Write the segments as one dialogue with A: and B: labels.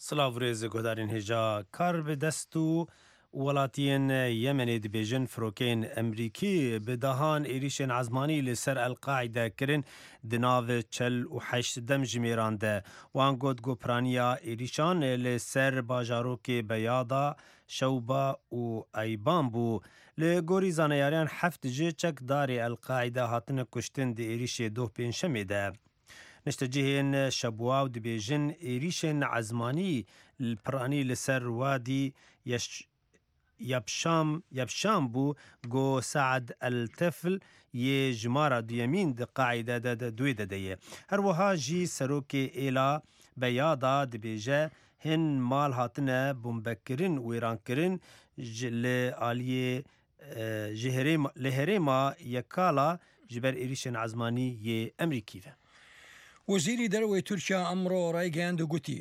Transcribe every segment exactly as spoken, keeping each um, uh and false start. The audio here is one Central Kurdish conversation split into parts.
A: سلااوێز گۆدارین هێژا کار bi dest û welatiyên Yemenê dibêjin firokeyên Emerîkî bi dahan êrişên ezmanî li ser El-Qaîde kirin di nav çel û heşt dem jimêran de. Wan got gopiraniya êrişan li ser bajarokê Beyada, Şewba û Eyban bû. Li gorî zaneyariyan heft ji çekdarê El-Qaîde hatine kuştin di êrişê doh pênşemê de. Niştecihên Şebwaw dibêjin êrişên ezmanî piranî li ser Wadî Yebşam Yebşam bû got Saed el-Tifl yê jimara duyemîn di Qaîde de duê de ye. Her wiha jî serokê êla Beyada dibêje hin mal hatine bombekirin û wêrankirin li aliyê li herêma Yekala ji ber êrişên ezmanî yê Emerîkî ve.
B: وەزیری دەرەوەی تورکیا ئەمڕۆ ڕایگەیاند و گوتی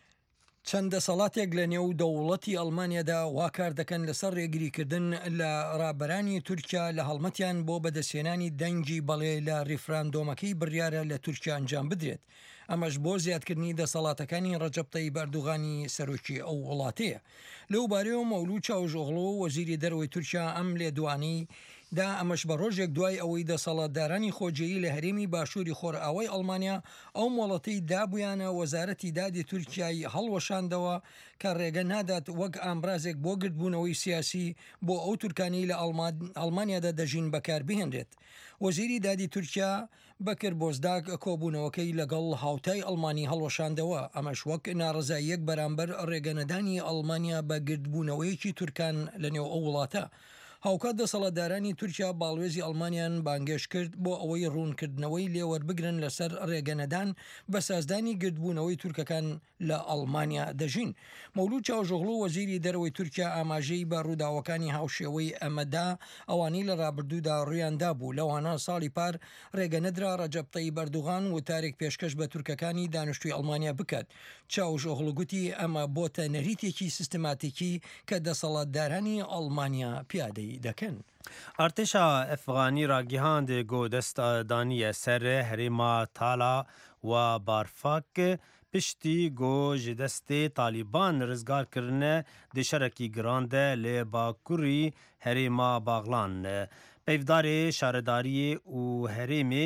B: چەند دەسەڵاتێک لە نێو دەوڵەتی ئەڵمانیادا وا کار دەکەن لەسەر ڕێگریکردن لە ڕابەرانی تورکیا لە هەڵمەتیان بۆ بەدەستهێنانی دەنگی بەڵێ لە ریفراندۆمەکەی بڕیارە لە تورکیا ئەنجام بدرێت. ئەمەش بۆ زیادکردنی دەسەڵاتەکانی ڕەجەب تەیب ئەردوغانی سەرۆکی ئەو وڵاتەیە. لەو بارەیەوە مەولود چاوژۆغڵۆ وەزیری دەرەوەی تورکیا ئەم لێدوانی دا ئەمەش بە ڕۆژێک دوای ئەوەی دەسەڵاتدارانی خۆجێیی لە هەرێمی باشووری خۆرئاوای ئەڵمانیا ئەو مۆڵەتەی دابوویانە وەزارەتی دادی تورکیای هەڵوەشاندەوە کە ڕێگە نادات وەک ئامرازێک بۆ گرتبوونەوەی سیاسی بۆ ئەو تورکانی لە ئەڵمانیادا دەژین بەکار بهێنرێت. وەزیری دادی تورکیا بەکر بۆزداگ کۆبوونەوەکەی لەگەڵ هاوتای ئەڵمانی هەڵوەشاندەوە. ئەمەش وەک ناڕزاییەک بەرامبەر ڕێگەنەدانی ئەڵمانیا بە گرتبوونەوەیەکی تورکان لە نێو ئەو وڵاتە. هاوکات دەسەڵاتدارانی تورکیا باڵوێزی ئەڵمانیان بانگێش کرد بۆ ئەوەی ڕوونکردنەوەی لێوەربگرن لەسەر ڕێگەنەدان بە سازدانی گردبوونەوەی تورکەکان لە ئەڵمانیا دەژین. مەولود چاوژۆغڵۆ وەزیری دەرەوەی تورکیا ئاماژەی بە ڕووداوەکانی هاوشێوەی ئەمەدا ئەوانەی لە ڕابردوودا ڕوویاندا بوو. لەوانە ساڵی پار ڕێگەنەدرا ڕەجەب تەیب ئەردوغان وتارێک پێشکەش بە تورکەکانی دانیشتووی ئەڵمانیا بکات. چاوژۆغڵ گوتی ئەمە بۆتە نەریتێکی سیستماتیکی کە دەسەڵاتدارانی ئەڵمانیا پیادەی دەکەن.
A: ئارتێشا ئەفغانی ڕاگیهاند گۆ دەستدانیە سەر هەرێما تالا و بارفاک پشتی گۆ ji destê Talîban rizgarkirine di şerekî giran de lê bakurî herêma Baxlan. Peyvdarê şaredariyê û herêmê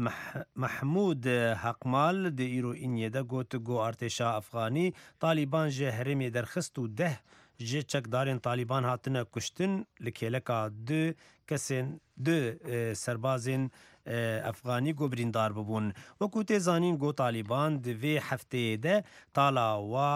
A: Mehmûd Heqmal di îroîniyê de got got artêşa Efxanî Talîban ji herêmê derxist û deh ji çekdarên Talîban hatine kuştin li kêleka du kesên du serbazên Efxanî got birîndar bibûn. Wekû tê zanîn got Talîban di vê hefteyê de tala wa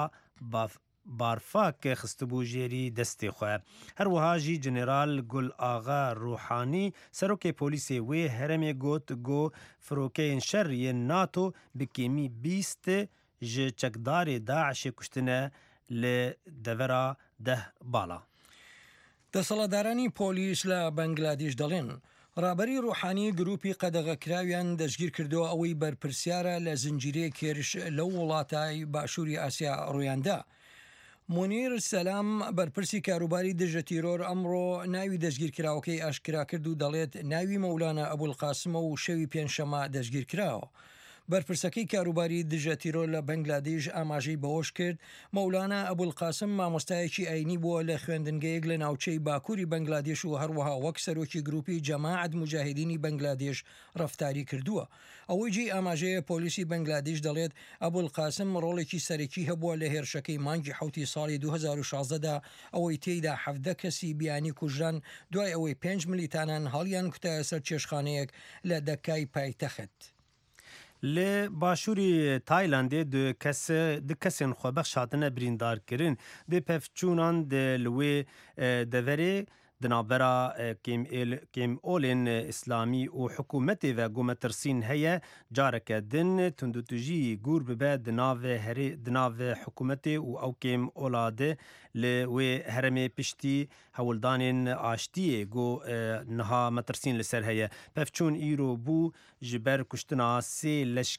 A: Barfak xistibû jêrî destê xwe. Her wiha jî Jeneral Gul Axa Ruhanî serokê polîsê wê herêmê got got firokeyên şer yên NATO bi kêmî bîst ji çekdarê Daişê kuştine li devera deh bala.
B: دەسەڵاتدارانی پۆلیس لە بەنگلادێش دەڵێن ڕابەری ڕوحانی گروپی قەدەغەکراویان دەستگیر کردەوە ئەوەی بەرپرسیارە لە زنجیرەیە کێرش لەو وڵاتای باشووری ئاسیا ڕوویاندا. مونیر سەلام بەرپرسی کاروباری دژە تیرۆر ئەمڕۆ ناوی دەستگیرکراوەکەی ئاشکرا کرد و دەڵێت ناوی مەولانە ئەبولقاسمە و شەوی پێنجشەمە دەستگیر کراوە. بەرپرسەکەی کاروباری دژە تیرۆر لە بەنگلادێش ئاماژەی بەوەش کرد مەولانە ئەبولقاسم مامۆستایەکی ئاینی بووە لە خوێندنگەیەک لە ناوچەی باکووری بەنگلادێش و هەروەها وەک سەرۆکی گروپی جەماعەت موجاهیدینی بەنگلادێش ڕەفتاری کردووە. ئەوەی جێی ئاماژەیە پۆلیسی بەنگلادێش دەڵێت ئەبولقاسم ڕۆڵێکی سەرەکی هەبووە لە هێرشەکەی مانگی حوتی ساڵی دوو هەزار و شازدەدا ئەوەی تێیدا حەڤدە کەسی بیانی کوژران دوای ئەوەی پێنج ملیتانان هەڵیان کوتایە سەر چێشخانەیەک لە دەکای پایتەخت.
A: Li başûrê Taylandê du kesên xwebex hatine birîndarkirin dê pevçûnan de li wê deverê di navbera kêmolên İslamî û hikûmetê ve gometirsin heye careke din tundutujî gûr bibe di navê hikûmetê û ew kêmola de li wê herêmê piştî hewildanên aştiyê got niha metirsin li ser heye. Pevçûn îro bû ji ber kuştina sê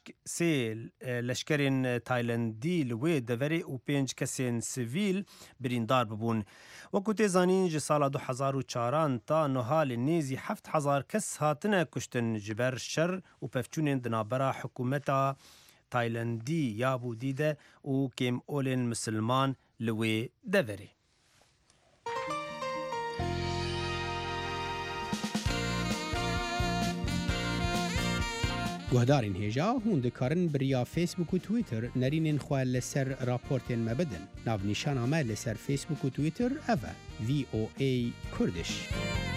A: leşkerên Taylandî li wê deverê û pênc kesên sivîl birîndar bibûn. Wekû tê zanîn ji sala du hezar û çaran ta niha li nêzî heft hezar kes hatine kuştin ji ber şer û pevçûnên di navbera hikûmeta تایلندی یابو دیده و کم اولین مسلمان لوی دوری.
C: گهدارین هیجا هون دکارن بریا فیسبوک و تویتر نرینین خواه لسر راپورتین مبدن. ناو نیشان آمه لسر فیسبوک و تویتر اوه وی او ای کردش.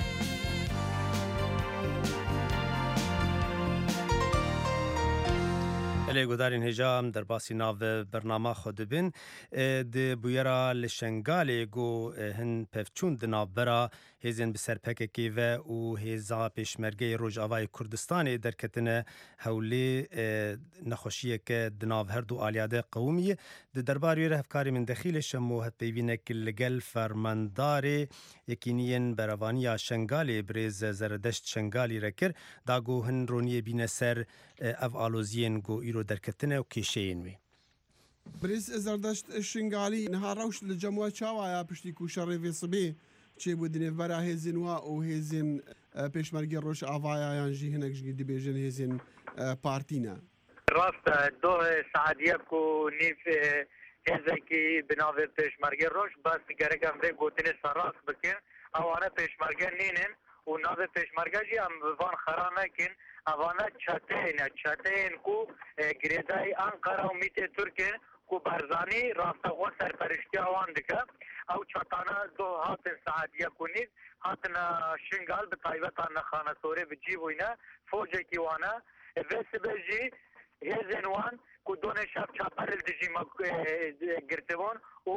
A: الی گودارین هجام در باسی ناو برنامه خود بین د بویرا لشنگالی گو هن پفچون د ناو برا هزین بسر پککی و او هزا پیشمرگی روجاوای کردستانی در کتنه حولی نخوشیه که د ناو هر دو آلیاده قومی د درباری رهفکاری من دخیل شمو هت پیوینه که لگل فرمانداری یکینین بروانی شنگالی بریز زردشت شنگالی رکر دا گو هن رونی بین سر اف آلوزین گو ایرو درکتنه و کشین وی.
D: بریز زردشت شنگالی نها روش لجموع چاوایا پشتی کوشاری وی صبی چه بودنی برا هزین و او هزین پیشمرگی روش آوایا یانجی هنک جدی بیجن هزین پارتینا.
E: راست دو سعدیه کو نیف هزکی بناو پیشمرگی روش بس گرگم به گوتنی سراس بکن آوانه پیشمرگی نینن و ناو پیشمرگی جی هم وان خرا نکن آوانه چتین چتین کو گریدای انقره و میت ترکن کو برزانی راسته و سرپرشتی آوان دکه او چتانه دو هاتن سعدیه کنید هاتن شنگال به طایبتان خانه سوره بجیب وینه فوجه کی وانه ویس بجی هزین وان کو دونه شب چاپر الدجی ما گرتوان و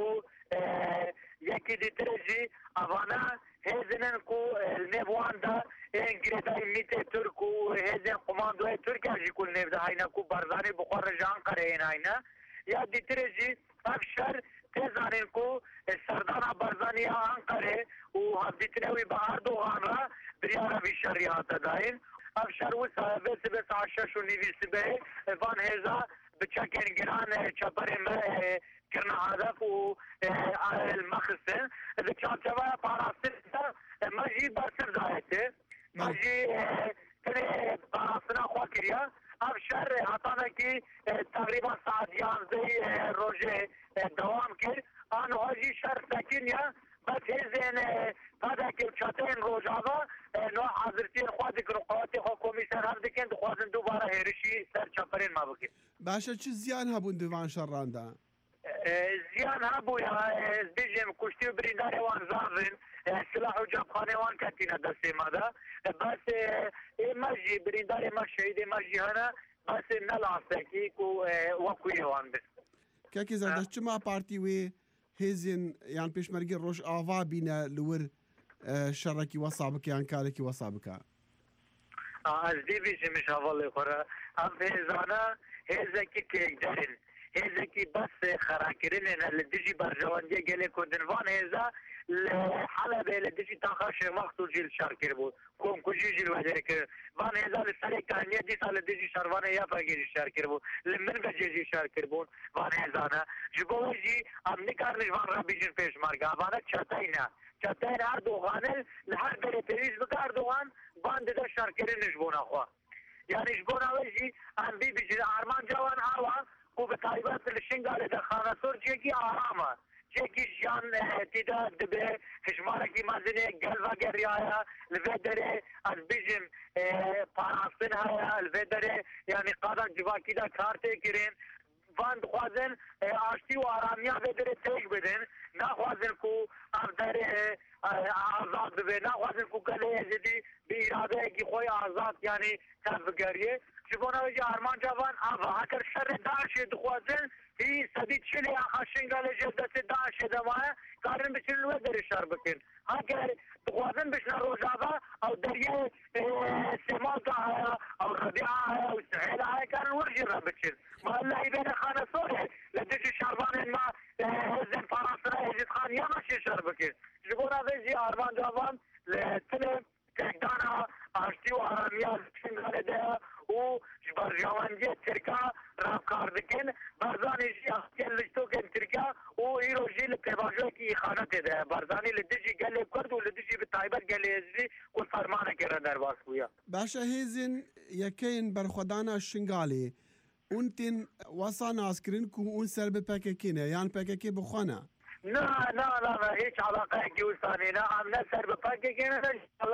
E: یکی دیتره جی آوانه هزینن کو نبوان دا انگریزای میت ترک و هزین قماندوی ترک اجی کل نبده هاینا کو برزانی بخور جان قره این هاینا یا دیتره جی افشار تزانین کو سردانا برزانی آنقره و هم دیتنوی با اردوغان را بریارا بی شریعات داین افشار و صاحبه سبه سعشش و نیویسی به وان هزا بچکن گران چپرم کرنا هدف و المخصن ده چانچوه پاراستن مجی برسر دایته مجی تنه پاراستنا خواه کریا افشار حتانه کی تقریبا ساعت یانزده روژه دوام کرد آن واجی شر سکین یا بس هزین تاده که چطین روژاوا نو حضرتین خواه دکن قوات حکومی سر هم دکن دخوازن دوباره هرشی سر چپرین ما بکن
D: باشا چه زیان هبون دوان شرانده؟
E: زیان هبو یا بیجم کشتی و برینداری وان زارن سلاح و جبخانه وان کتینه دسته مادا بس مجی برینداری ما شهید مجی هنه بس نلاسته کی کو وکوی وان بس
D: که که زردشت چما پارتی وی هزین یان پیشمرگی روش آوا بینه لور شرکی وصابک یان کارکی وصابکا
E: از دی بیجمش حوالی خوره هم هزانه هزکی که دارین هزکی بس خراکرین لدیجی برجواندی گلی کندن وان هزا حلبه لدیجی تاخاش وقت و جیل شارکر بود کم کجی جیل وجه که وان هزا لسری کانیه دیتا لدیجی شروانه یا فاگیجی شارکر بود لمن بجیجی شارکر بود وان هزانه جبوه جی ام نکارنش وان را بیجن پیش مارگا وانه چطاینا چطاین اردوغانه لحر بری پیویز بک اردوغان وان دیده شارکرینش بونا خواه یعنی جبونا وجی ام بی بیجن آرمان جوان آوا کو به طایبت لشنگال در خانه سور جیکی آرامه جیکی جان تیدا دبه هشمارکی مازنه گل و گری آیا لوه داره از بیجم پاراستن آیا لوه داره یعنی قادر جواکی دا کارته کرین وان خوازن آشتی و آرامیا بدره تیک بدن نخوازن کو افداره آزاد ببه نخوازن کو گله زدی بی اراده کی خوی آزاد یعنی تفگریه جبونا وجه آرمان جوان آفا اگر شر داعش دخوازن هی سدید چلی آخا شنگال جدت داعش دمایا کارن بچن لوه در شر بکن اگر دخوازن بشنا روزاوا او دریه سمال آیا او ربیع آیا او سحیل آیا کارن ورجی را بچن ما الله بین خانه سوره لدیجی شربان ما هزن پاراسنا هزید خان یا ماشی شر بکن جبونا وجه آرمان جوان لتنه تکدانا آشتی و آرامیاز شنگال ده و برجواندی ترکا رابکار دکن برزانی جی اختیار لشتو کن ترکا و ایرو جی لپیباجو کی خانت ده برزانی لدیجی گلی کرد و لدیجی بطایبت گلی ازی کل فرمانه کرده در باس بویا
D: باشا هیزین یکین برخودانا شنگالی اون تین واسا ناسکرین کو اون سر به پککینه یان پککی بخونه
E: لا لا لا ما هيك علاقة كيوساني نا عم نسر بفاكك أنا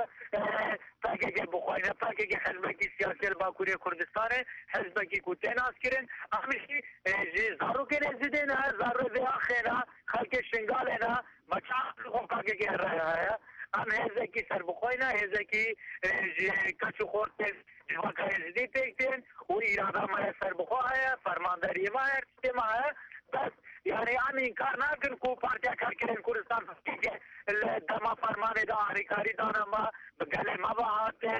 E: فاكك بخوينا فاكك حزبك السياسي الباكوري كردستاني حزبك كوتين عسكرين أمشي زارو كنا زدنا زارو ذي أخينا خلق الشنغالنا ما تعرفوا فاكك الرأي أم هزكي سر بخوينا هزكي كشو خورتين جواكا يزدي تيكتين وإرادة ما يسر بخوها فرمانداري ما يرتي معها بس يعني عم إنكار ناكن كو بارتيا كاركرين كردستان فكيكي الدما فرماني دا عريكاري دانا ما بقالي ما باهاتين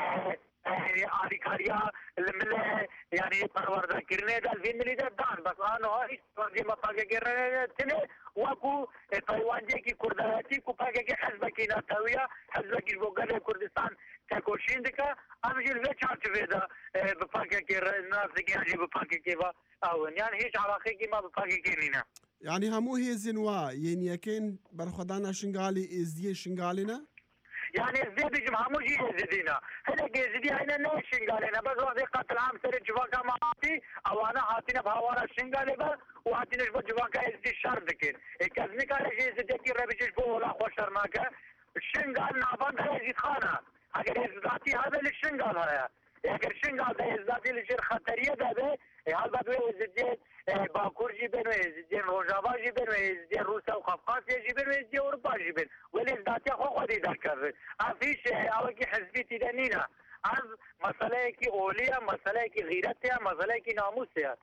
E: عريكاريا الملي يعني پروردہ کرنے دا الفين ملي دا دان بس آنو هاي سوانجي ما پاکے کرنے تنه وكو تايوانجي کی کردایتی کو پاکے کے حزبکی ناتاویا حزبکی بقالي كردستان تاكوشين دكا أمجي الفي چارچوه دا بپاکے کے ناسکی هنجي بپاکے کے با أون يعني هيش علاقة كي ما بفاقي كينينا
D: يعني همو هيزن وا يعني يكين برخدانا شنغالي ازدي شنغالينا
E: يعني ازدي بيجم همو جي ازدينا هلا ازدي هنا لا شنغالينا بس وقت قتل عام سر جواكا ما هاتي او انا هاتينا بهوانا شنغالي با وهاتيناش بجواكا ازدي شرب دكين اكازني كان جي ازدي كي ربيجش بو ولا خوش شرماكا الشنغال نابان دا يزيد خانا اگر ازداتي هذا للشنغال هيا اگر شنغال دا ازداتي لجير خطرية دا به هل بدو ازدي باكور جيبن وازدي روجافا جيبن وازدي روسيا وقفقاسيا جيبن وازدي اوروبا جيبن والازداتي خو خدي ذكر افيش اوكي حزبي تدنينا از مسألة كي اولية مسألة كي غيرتها مسألة كي ناموسها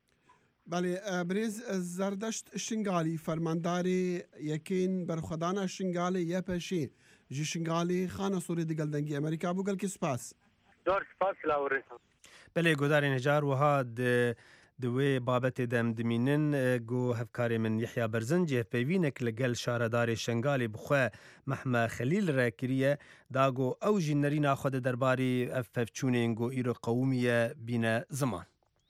D: بله بريز زردشت شنغالي فرمانداري يكين برخدانا شنغالي يپشي جي شنغالي خانه سوري دي قلدنگي امريكا بو قال كي سپاس
E: دور سپاس لاوريسا
A: بله گودار نجار وهاد دوی بابت دم دمینن گو هفکاری من یحیی برزنجی پیوینک لگل شاردار شنگالی بخوا محمد خلیل را کریه داگو او جنرین خود درباری اففچونین گو ایرو قومیه بین زمان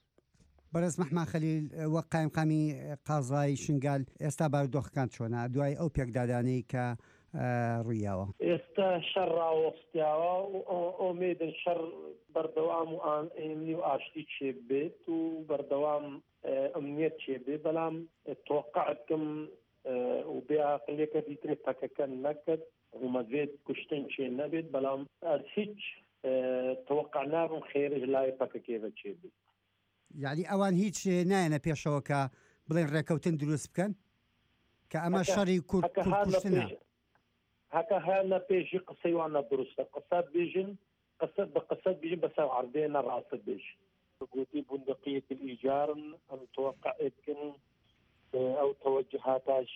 F: بەرز محمد خەلیل وەک قایمقامی قازای شنگال ئێستا بارودۆخەکان چۆنە دوای ئەو پێکدادانەی کە ڕوویاوە
G: ئێستا شەڕ ڕاوەستیاوە و ئۆمێدن شەڕ بەردەوام و ئامنی و ئاشتی چێ بێت و بەردەوام ئەمنیەت چێ بێ بەڵام تۆقعکم و بێعاقلێکە دیترێ پەکەکە نەکرد حکوومەت کوشتن چێ نەبێت بەڵام هیچ تۆقع نابم خێرش لای پەکەکێوە چێ بێت
F: یعنی ئەوان هیچ نایەنە پێشەوە کە بڵێن ڕێکەوتن دروست بکەن کە ئەمە شەڕی کوردکوشتنە
G: هەکە هەیە پێشی قسەیوانە دروستە قسەت بێژن قسەت بە قسەت بێژن بەسەر عەردەیە نەڕاستە بێژن گوتی بوندقية الإيجار أم توقعتكن أو توجهاتاش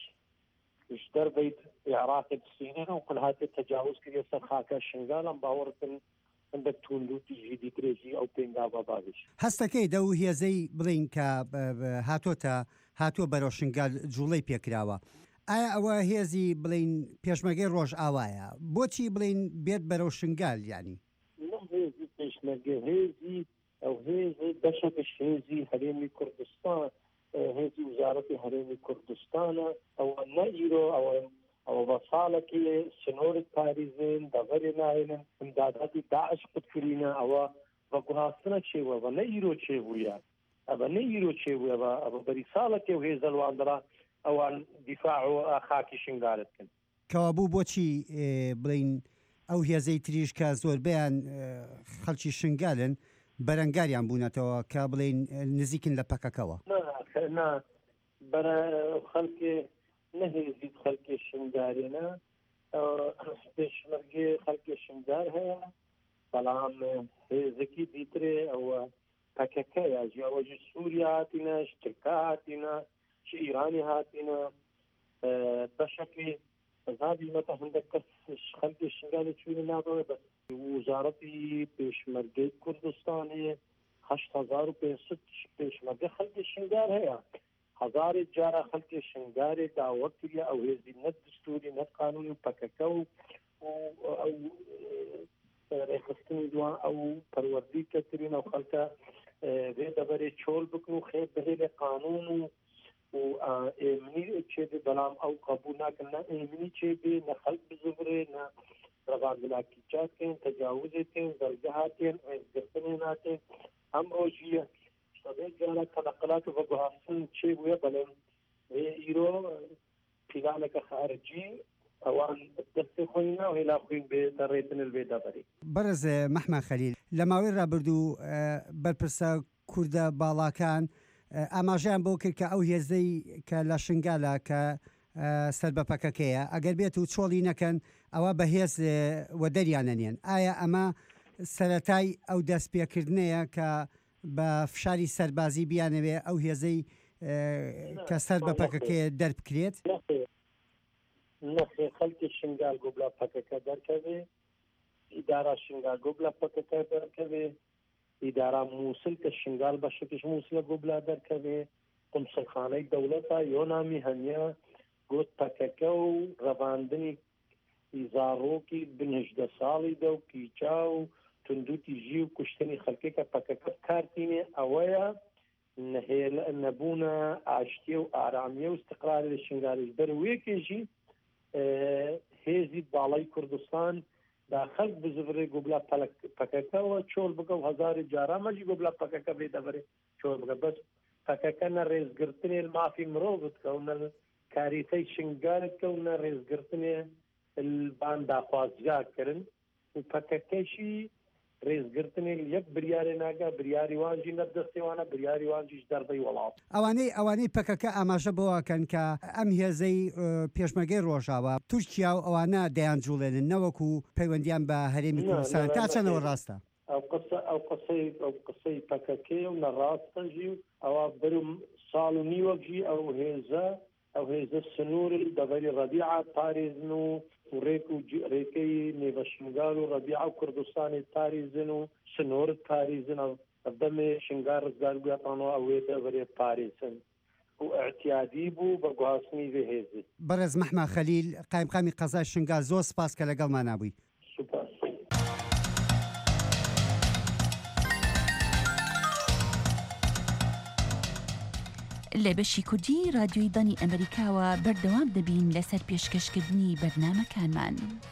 G: اشتر بيت إعراق السنين وكل هذا التجاوز كي يسخاك الشنغال أم باورتن عندك تولو تيجي دي كريجي أو بينغابا بابش
F: هەستەکەی دەو هێزەی بڵین کە هاتۆتە هاتووە بەرەو شنگال جوڵەی پێکراوە ئایا ئەوە هێزی بڵین پێشمەرگەی ڕۆژ ئاوایە بۆچی بڵین بێت بەرەو شنگال یانی
G: هێزی پێشمەرگە هێزی ئەو هێزی بەشەکەش هێزی هەرێمی کوردستان هێزی وزارەتی هەرێمی کوردستانە ئەوە نەئیرۆ ئەوە ئەوە بە ساڵێکی سنۆری پاریزن دەڤەرێ ناهێنن ئیمداداتی داعش قوتکرینە ئەوە بە گوهاستنە چێوە بە نەئیرۆ چێبوویە ئەبە نەئیرۆ چێبووە بە بەری ساڵێکی و هێزە لواندرا ئەوان دیفاع و خاکی شنگالت کن
F: کەوا بوو بۆچی بڵین ئەو هێزەی تریش کە زۆربیان خەڵکی شنگالن بەرەنگاریان بوونەتەوە کە بڵین نزیکن لە پەکەکەوە
G: بەرە خەڵکی نەهێزیت خەڵکی شنگارێنە پێشمەرگێ خەڵکی شنگار هەیە بەڵام هێزەکی دیترێ ئەوە پەکەکەیە ژیاوەژی سووریا هاتینە ترکا هاتینە چ ئیرانی هاتینە بەشەکەی زادیمەتە هەندێک کەس خەڵکی شنگاری چوونە نابەوە بە وزارەتی پێشمەرگەی کوردستانی هەشت هەزار و پێنجسەد پێشمەرگە خەڵکی شنگار هەیە هزارێ جارە خەڵکی شنگارێ داوە کردە ئەو هێزی نەت دستوری نەت قانونی و پەکەکە و ئەو ڕێخستنی دوان ئەو پەروەردی کەترین ئەو خەڵکە بێ دەبەرێ چۆل بکن و خێر بهێنێ قانون و و ئێمنی چێبێ بەڵام ئەو قبول ناکەن نە ئێمنی چێبێ نە خەڵک بزوبرێ نە ڕەباندلاکی چاکەین تەجاوزێتین دەرگە هاتێن ئێزگرتنێ ناتێن ئەم ڕۆژیە سەدەی دەسەڵات و بەگوهاستن چێ بووە بەڵێم ئیرۆ پیلانەکە خارجی ئەوان دەستی خۆی ناو هێلا خوین بێ دەڕێتن بێ دەبەری
F: بەرز محمد خەلیل لە ماوەی ڕابردوو بەرپرسە کوردە باڵاکان ئاماژیان بۆ کرد کە ئەو هێزەی کە لە شنگالە کە سەر بە پەکەکەیە ئەگەر بێت و چۆڵی نەکەن ئەوە بەهێز وە دەریانەنێن ئایا ئەمە سەرەتای ئەو دەستپێکردنەیە کە بە فشاری سەربازی بیانەوێ ئەو هێزەی کە سەر بە پەکەکەیە دەربکرێت
G: نەخێ خەڵکی شنگال گوبلا پەکەکە دەرکەوێ ئیدارا شنگال گوبلا پەکەکە دەرکەوێ ئیدارا مووسل کە شنگال بەشێکیش مووسلە گوبلا دەرکەوێ قومسڵخانەی دەوڵەتە یۆنامی هەنیە گوت پەکەکە و ڕەواندنی ئیزاڕۆکی بنهژدە ساڵی دە و پیچا و تندوتی ژی و کوشتنی خەڵکێکە پەکەکە کارتینێ ئەوەیە نەبوونە ئاشتیە و ئارامیە و استقراری لە شنگالیش بەروەیەکێژی هێزی باڵای کوردستان دا خەڵک بزبرێ گوبلا پەکەکەەوە چۆڵ بگە و هەزاری جارامەژی گوبلا پەکەکە بێ دەبرێ چۆڵ بگە بەس پەکەکە نە ڕێزگرتنێ مافی مرۆڤ بکەونە کاریتەی شنگالت کەونە ڕێزگرتنێ بان داخوازگاکردن و پەکەکەشی ڕێزگرتنێ یەک بریارێ ناگا بریاری وانجی نەبدەستێوانە بریاری وانجیش دەربەی وەڵات
F: ئەوانەی ئەوانەی پەکەکە ئاماژە بۆکەن کە ئەم هێزەی پێشمەرگەی ڕۆژاوە تورکیا و ئەوانە دەیان جوڵێنن نەوەکو پەیوەندیان بە هەرێمی کوردستان تا چەندەوە ڕاستە
G: ئەو قسە ئەو قسەی ئەو قسەی پەکەکەی و نەڕاستەژی و ئەوە برم ساڵ و نیوەکژی ئەو هێزە ئەو هێزە سنوور دەبەری ڕەبیعە پارێزن و ڕێک و ڕێکەی نێبە شنگال و ڕەبیعە و کوردستانی پارێزن و سنوورت پارێزن دەمێ شنگار ڕزگار بگاتانەوە ئەوێ دەبەرێ پارێزن و اعتیادی بوو بە گواستنی بێ هێزی
F: بەرز محمد خەلیل قایمقامی قەزای شنگال زۆر سپاس کە لەگەڵمان نابووی.
G: سوپاس.
H: لە بەشی کوردی رادیۆی دانی ئەمریکاوە بەردەوام دەبین لەسەر پێشکەشکردنی بەرنامەکانمان.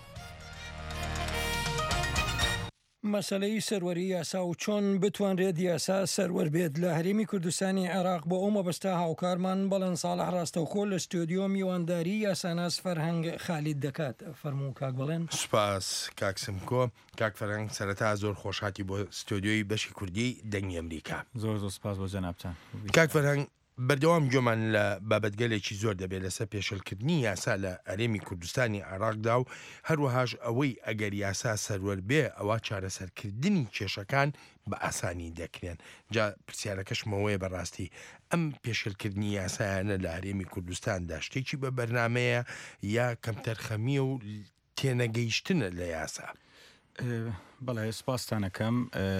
B: مەسەلەی سەروەری یاسا و چۆن بتوانرێت یاسا سەروەر بێت لە هەرێمی کوردستانی عێراق بۆ ئەو مەبەستا هاوکارمان بەڵێن ساڵح ڕاستەوخۆ لە ستۆدیۆ میوانداری یاساناس فەرهەنگ خالید دەکات. فەرموو کاک بڵێن.
I: سوپاس کاکسمکۆ کاک فەرهەنگ سەرەتا زۆر خۆشحاتی بۆ ستۆدیۆی بەشی کوردی دەنگی ئەمریکا.
J: زۆر زۆر سپاس بۆ جەنابتان.
I: کاک فەرهەنگ بەردەوام گوێمان لە بابەتگەلێکی زۆر دەبێت لەسەر پێشەلکردنی یاسا لە هەرێمی کوردستانی عێراقدا و هەروەهاش ئەوەی ئەگەر یاسا سەروەر بێ ئەوە چارەسەرکردنی کێشەکان بە ئاسانی دەکرێن. جا پرسیارەکەشمەوەیە بەڕاستی ئەم پێشەلکردنی یاسایانە لە هەرێمی کوردستاندا شتێکی بە بەرنامەیە یا کەمتەرخەمیە و تێنەگەیشتنە لە یاسا؟
J: بەڵێ سپاسانەکەم.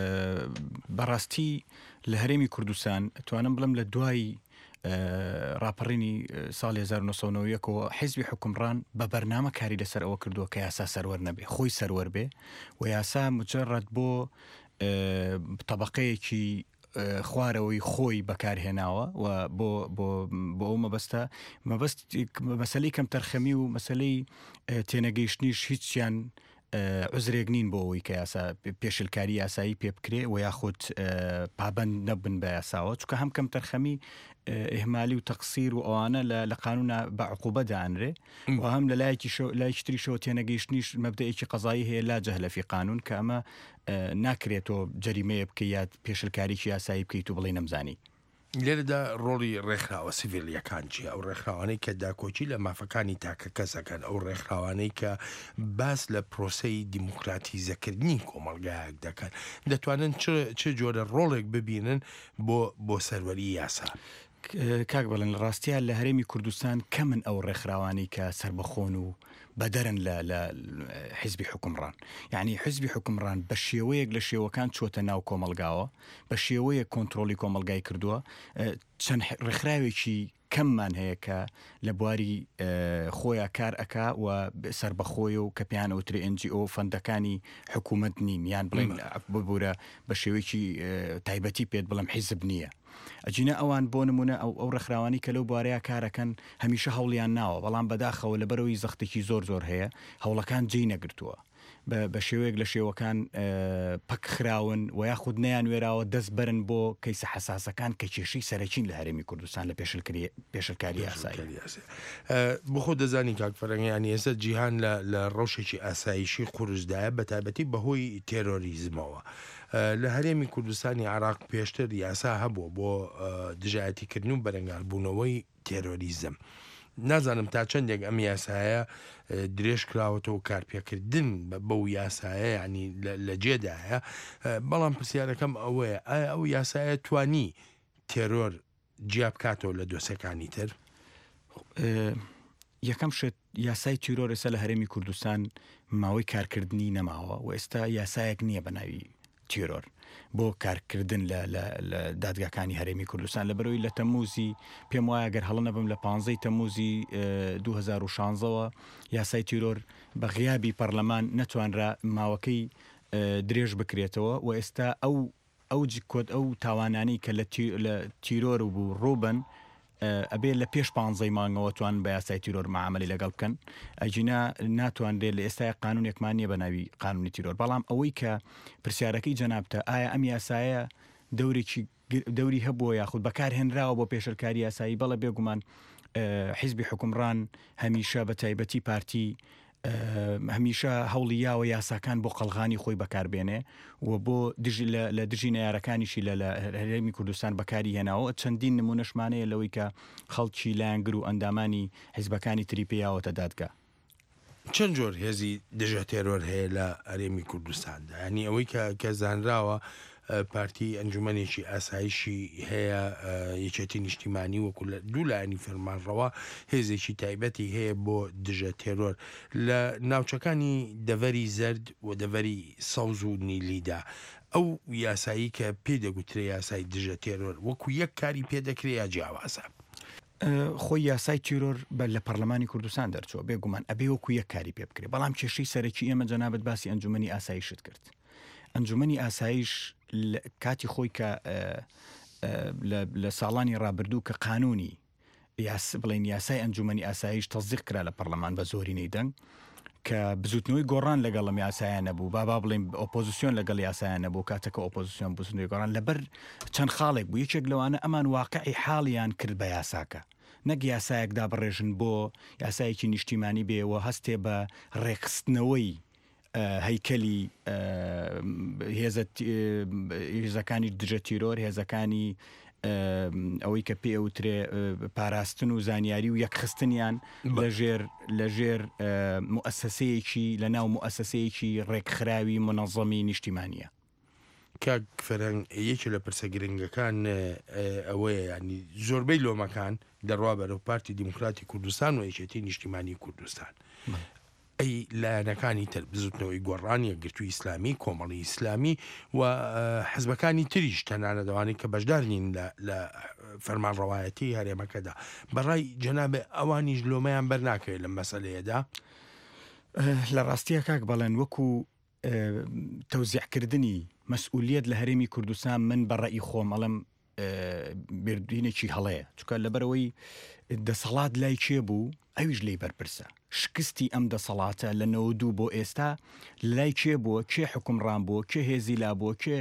J: بەڕاستی لە هەرێمی کوردستان توانم بڵم لە دوای ڕاپەڕینی ساڵی هەزار و نۆ سەد و نۆ و یەکەوە حیزبی حکومڕان بە بەرنامە کاری لەسەر ئەوە کردووە کە یاسا سەروەر نەبێ، خۆی سەروەر بێ و یاسا مجرد بۆ طبقەیەکی خوارەوەی خۆی بەکارهێناوە و بۆ بۆ بۆ ئەو مەبەستە مەبەست مەسەلەی کەم تەرخەمی و مەسەلەی تێنەگەیشتنیش هیچیان عزرێک نین بۆ ئەوەی کە یاسا پێشلکاری یاسایی پێ بکرێ و یاخود پابەند نەبن بە یاساوە، چونکە هەم کەم تەرخەمی ئێهمالی و تەقسیر و ئەوانە لە قانونە بە عقوبە دانرێ و هەم لە لایەکی تریشەوە تێنەگەیشتنیش مەبدەیەکی قەزایی هەیە لا جەهلە فی قانون کە ئەمە ناکرێتەوە جەریمەیە بکەی یاد پێشلکاریی یاسایی بکەیت و بڵێ نەمزانی.
I: لێرەدا ڕۆڵی ڕێکخراوە سیڤیلیەکان چیە؟ ئەو ڕێکخراوانەی کە داکۆچی لە مافەکانی تاکە کەسەکەن، ئەو ڕێکخراوانەی کە باس لە پرۆسەی دیموکراتیزەکردنی کۆمەڵگایەک دەکەن دەتوانن چ جۆرە ڕۆڵێک ببینن بۆ بۆ سەروەری یاسا؟
J: کاک بڵێن لە ڕاستیان لە هەرێمی کوردستان کەمن ئەو ڕێکخراوانی کە سربەخۆن و بەدەرن لە حیزبی حکومڕان. یعنی حیزبی حکومڕان بە شێوەیەک لە شێوەکان چۆتە ناو کۆمەلگاوە، بە شێوەیە کۆنتترۆلی کۆمەلگای کردووە. چەند ڕێکخراوێکی کەممان هەیە کە لە بواری خۆیان کار ئەکا و سربەخۆی و کە پێیان ئەوترێ ئەن جی ئۆ فەندەکانی حکوومەت نین، یان بڵێن ببوورە بە شێوەیەکی تایبەتی پێت بڵم حیزب نییە. ئەجینە ئەوان بۆ نمونە ئەو ئەو ڕێکخراوانی کە لەو بوارەیە کارەکەن هەمیشە هەوڵیان ناوە، بەڵام بەداخەوە لە بەرەوەی زەختێکی زۆر زۆر هەیە هەوڵەکان جێی نەگرتووە. بە شێوەیەک لە شێوەکان پەک خراون و یاخود نەیان وێراوە دەست برن بۆ کەیسە حساسەکان کە کێشەی سەرەکین لە هەرێمی کوردستان لە پێشەلکاری یاسایی.
I: بخۆ دەزانی کاک فەرەنگیانی ئێستا جیهان لە ڕەوشێکی ئاسایشی قورسدایە بە تایبەتی بەهۆی تێرۆریزمەوە. لە هەرێمی کوردستانی عراق پێشتر یاسا هەبووە بۆ دژایەتیکردن و بەرەنگاربوونەوەی تێرۆریزم. نازانم تا چەندێک ئەم یاسایە درێژ کراوەتەوە و کارپێکردن بەو یاسایە ینی لە جێدایە، بەڵام پرسیارەکەم ئەوەیە ئایا ئەو یاسایە توانی تێرۆر جیا بکاتەوە لە دۆسەکانی تر؟
J: یەکەم شت یاسای تیرۆر ئێستا لە هەرێمی کوردستان ماوەی کارکردنی نەماوە و ئێستا یاسایەک نییە بە ناوی تیرۆر بۆ کارکردن لە دادگاکانی هەرێمی کوردستان لە بەرەوەی لە تەموزی پێم وایە گەر هەڵە نەبم لە پانزەی تەموزی دوو هەزار و شانزەوە یاسای تیرۆر بە غیابی پەرلەمان نەتوانرا ماوەکەی درێژ بکرێتەوە و ئێستا ئەو ئەو کۆت ئەو تاوانانی کە لە تیرۆر و بوو ڕووبن ئەبێ لە پێش پانزەی مانگەوە توان بە یاسای تیرۆر معاملی لەگەڵ بکەن، ئەجینا ناتوانرێت لە ئێستای قانونێکمان نییە بە ناوی قانونی تیرۆر. بەڵام ئەوەی کە پرسیارەکەی جەنابتە ئایا ئەم یاسایە دەورێکی دەوری هەبووە یاخود بەکارهێنراوە بۆ پێشەلکاری یاسایی؟ بەڵێ بێگومان حیزبی حکومڕان هەمیشە بە تایبەتی پارتی هەمیشە هەوڵی یاوە یاساکان بۆ قەڵغانی خۆی بەکاربێنێ و بۆ لە دژی نەیارەکانیشی لە هەرێمی کوردستان بەکاری هێناوە. چەندین نمونەشمانەیە لەوەی کە خەڵکی لایەنگر و ئەندامانی حیزبەکانی تری پێیاوەتە دادگا.
I: چەند جۆر هێزی دژە تێرۆر هەیە لە هەرێمی کوردستاندا؟ ینی ئەوەی کە زانراوە پارتی ئەنجومەنێکی ئاسایشی هەیە، یەکێتی نیشتیمانی وەکو دوو لایەنی فەرمانڕەوە هێزێکی تایبەتی هەیە بۆ دژە تێرۆر لە ناوچەکانی دەڤەری زەرد و دەڤەری سەوز و نیلیدا. ئەو یاسایی کە پێ دەگوترێ یاسای دژە تێرۆر وەکو یەک کاری پێدەکرێ یا جیاوازە؟
J: خۆی یاسای تیرۆر لە پەرلەمانی کوردستان دەرچووە، بێگومان ئەبێ وەکو یەک کاری پێ بکرێ. بەڵام کێشەی سەرەکی ئێمە جەنابەت باسی ئەنجومەنی ئاسایشت کرد. ئەنجومەنی ئاسایش کاتی خۆی کە لە ساڵانی ڕابردوو کە قانونی بڵین یاسای ئەنجومەنی ئاسایش تەزدیق کرا لە پەرلەمان بە زۆرینەی دەنگ کە بزوتنەوەی گۆڕان لەگەڵم یاسایە نەبوو، بابا بڵین ئۆپۆزیسیۆن لەگەڵ یاسایە نەبوو کاتەکە ئۆپۆزیسیۆن بزوتنەوەی گۆڕان لەبەر چەند خاڵێک بوو. یەکێک لەوانە ئەمان واقعی حاڵیان کرد بە یاساکە، نەک یاسایەکدا بڕێژن بۆ یاسایەکی نیشتیمانی بێەوە هەستێ بە ڕێکخستنەوەی هەیکەلی هێزەکانی دژە تیرۆر، هێزەکانی ئەوەی کە پێ ئەوترێ پاراستن و زانیاری و یەکخستنیان لەژێر لەژێر موسسەسەیەکی لە ناو موسسەسەیەکی ڕێکخراوی منەظەمی نیشتیمانیە.
I: کاک فەرەنگ، یەکی لە پرسە گرنگەکان ئەوەیە ینی زۆربەی لۆمەکان دەڕوا بەرەو پارتی دیموکراتی کوردستان و یەکێتی نیشتیمانی کوردستان. ئەی لایەنەکانی تر بزوتنەوەی گۆڕان، یەکگرتووی ئیسلامی، کۆمەڵی ئیسلامی و حزبەکانی تریش تەنانە دەوانێت کە بەشدار نین لە فەرمانڕەوایەتی هەرێمەکەدا، بەڕای جەنابێ ئەوانیش لۆمەیان بەرناکەوێت لەم مەسەلەیەدا؟
J: لە ڕاستیە کاک بەڵێن وەکو تەوزیعکردنی مەسئولیت لە هەرێمی کوردستان من بەڕێی خۆم ئەڵم بردوینێکی هەڵەیە، چونکە لەبەرەوەی دەسەڵات لای کێ بوو ئەویش لی بەرپرسە. شکستی ئەم دەسەڵاتە لە نەوە دوو بۆ ئێستا لای کێ بووە؟ کێ حکومڕان بووە؟ کێ هێزی لا بووە؟ کێ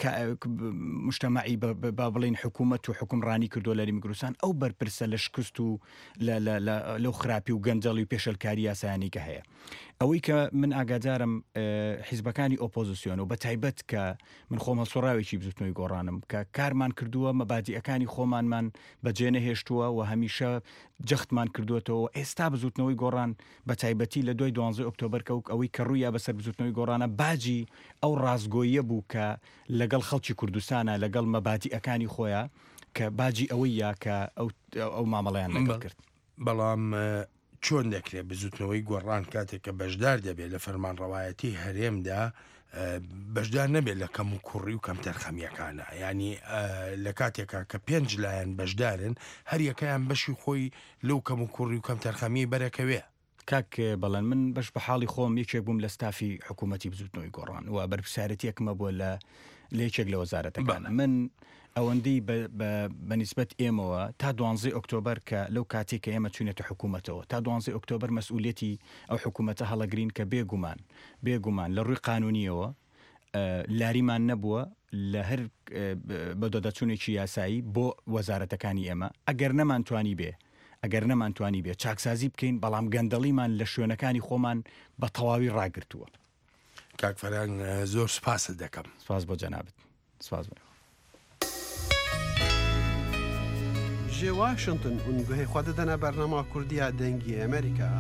J: مجتەمەعی با بڵین حکوومەت و حکومڕانی کردووە لە هەرێمی کوردستان؟ ئەو بەرپرسە لە شکست و لەو خراپی و گەنجەڵی و پێشەلکاری یاسایانی کە هەیە. ئەوەی کە من ئاگادارم حیزبەکانی ئۆپۆزیسیۆن و بە تایبەت کە من خۆم هەڵسوڕاوێکی بزوتنەوەی گۆڕانم کە کارمان کردووە، مەبادیئەکانی خۆمانمان بەجێ نەهێشتووە و هەمیشە جەختمان کردوێتەوە. ئێستا بزوتنەوەی گۆڕان بە تایبەتی لە دوای دوانزەی ئۆکتۆبەر کەوک ئەوەی کە ڕوویە بەسەر بزوتنەوەی گۆڕانە باجی ئەو ڕازگۆیە بوو کە لەگەڵ خەڵکی کوردستانە لەگەڵ مەبادیئەکانی خۆیە کە باجی ئەوەیە کە ئەو مامەڵەیان لەگەڵ کرد.
I: بەڵام چۆن دەکرێت بزوتنەوەی گۆڕان کاتێک کە بەشدار دەبێت لە فەرمانڕەوایەتی هەرێمدا بەشدار نەبێت لە کەم و کوڕی و کەم تەرخەمیەکانە؟ ینی لە کاتێکە کە پێنج لایەن بەشدارن هەر یەکەیان بەشی خۆی لەو کەم و کوڕی و کەم تەرخەمی بەرەکەوێ.
J: کاک بەڵێن من بەش بە حاڵی خۆم یەکێک بووم لە ستافی حکوومەتی بزوتنەوەی گۆڕان و بەرپرسیارەتیەکمە بووە لە لە یەکێک لە وەزارەتەکان. من ئەوەندەی بەنسبەت ئێمەوە تا دوانزەی ئۆکتۆبر کە لەو کاتێک کە ئێمە چوونێتە حکوومەتەوە تا دوانزەی ئۆکتۆبر مەسئولێتی ئەو حکوومەتە هەڵەگرین کە بێگومان بێگومان لە ڕووی قانونیەوە لاریمان نەبووە لە هەر بەدەدەچوونێکی یاسایی بۆ وەزارەتەکانی ئێمە ئەگەر نەمانتوانی بێ ئەگەر نەمانتوانی بێ چاکسازی بکەین بەڵام گەندەڵیمان لە شوێنەکانی خۆمان بە تەواوی ڕاگرتووە.
I: کاکفەران زۆر سپاست دەکەم.
J: سپاس بۆ جەنابەت. سپاس بۆ
D: جێ واشنگتن ئونگوهەی خوا دەدەنە بەرنامە کوردیە دەنگی ئەمریکا.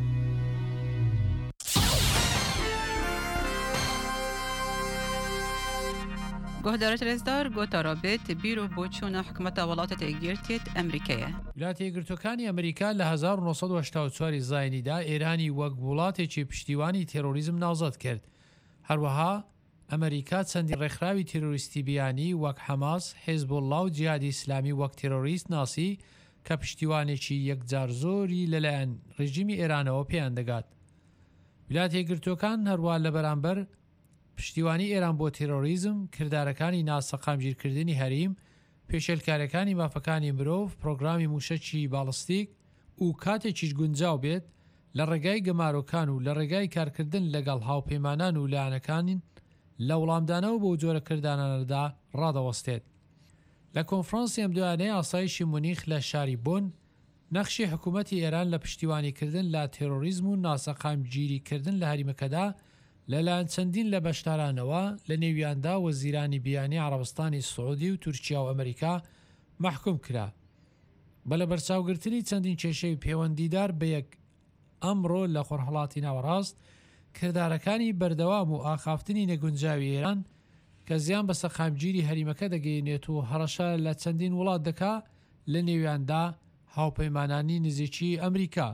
K: گۆهدارە رێزدار گۆتا رابێت بیرۆ بۆ چوونە حکومەتە وڵاتە یەکگرتوێت ئەمریکایە.
L: ویلایەتە یەکگرتووەکانی ئەمریکا لە هەزار و نۆسەد و هەشتا و چوار زاینیدا ئێرانی وەک وڵاتێکی پشتیوانی تێرۆریزم ناوزەت کرد. هەروەها ئەمریکا چەندی ڕێکخراوی تێرۆریستی بیانی وەک حەماس، حیزبوڵڵا و جیهادی ئیسلامی وەک تێرۆریست ناسی کە پشتیوانێکی یەکجار زۆری لەلایەن ڕێژیمی ئێرانەوە پێیان دەگات. ویلایەتە یەکگرتووەکان هەروە لە بەرامبەر پشتیوانی ئێران بۆ تێرۆریزم، کردارەکانی ناسەقامگیرکردنی هەریم، پێشێلکارەکانی مافەکانی مرۆڤ، پرۆگرامی موشەکی باڵستیک و کاتێکیش گونجاو بێت لە ڕێگای گەمارۆکان و لە ڕێگای کارکردن لەگەڵ هاوپەیمانان و لایەنەکانین لە وڵامدانەوە بۆ جۆرە کردانانەدا ڕادەوەستێت. لە کۆنفرانسی ئەم دوایانەی ئاسایشی مونیخ لە شاری بۆن نەخشی حکوومەتی ئێران لە پشتیوانیکردن لە تێرۆریزم و ناسەقامگیریکردن لە هەریمەکەدا لەلایەن چەندین لە بەشدارانەوە لە نێویاندا وەزیرانی بیانی عەرەبستانی سعودی و تورکیا و ئەمریکا محکوم کرا. بە لە بەرچاوگرتنی چەندین کێشەی پەیوەندیدار بە یەک ئەمڕۆ لە خۆرهەڵاتی ناوەڕاست کردارەکانی بەردەوام و ئاخافتنی نەگونجاوی ئێران کە زیان بە سەقامگیری هەریمەکە دەگەیەنێت و هەڕەشە لە چەندین وڵات دەکا لە نێویاندا هاوپەیمانانی نزیکی ئەمریکا.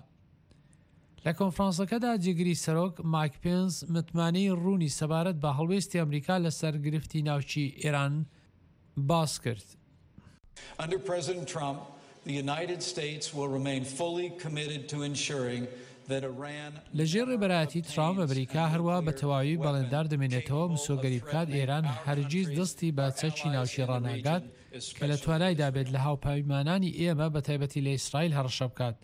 L: لە کۆنفرانسەکەدا جێگری سەرۆک مایک پێنس متمانەی ڕوونی سەبارەت بە هەڵوێستی ئەمریکا لەسەر گرفتی ناوچی ئێران باس کرد.
M: Under President Trump, the United States will remain fully committed to ensuring that Iran
L: لەژێر ڕێبەرایەتی ترامپ ئەمریکا هەروە بە تەواوی بەڵێندار دەمێنێتەوە مسۆگەری بکات ئێران هەرگیز دەستی بە چەکی ناوچی ڕاناگات کە لە توانایدا بێت لە هاوپەیمانانی ئێمە بە تایبەتی لە ئیسرائیل هەڕەشە بکات.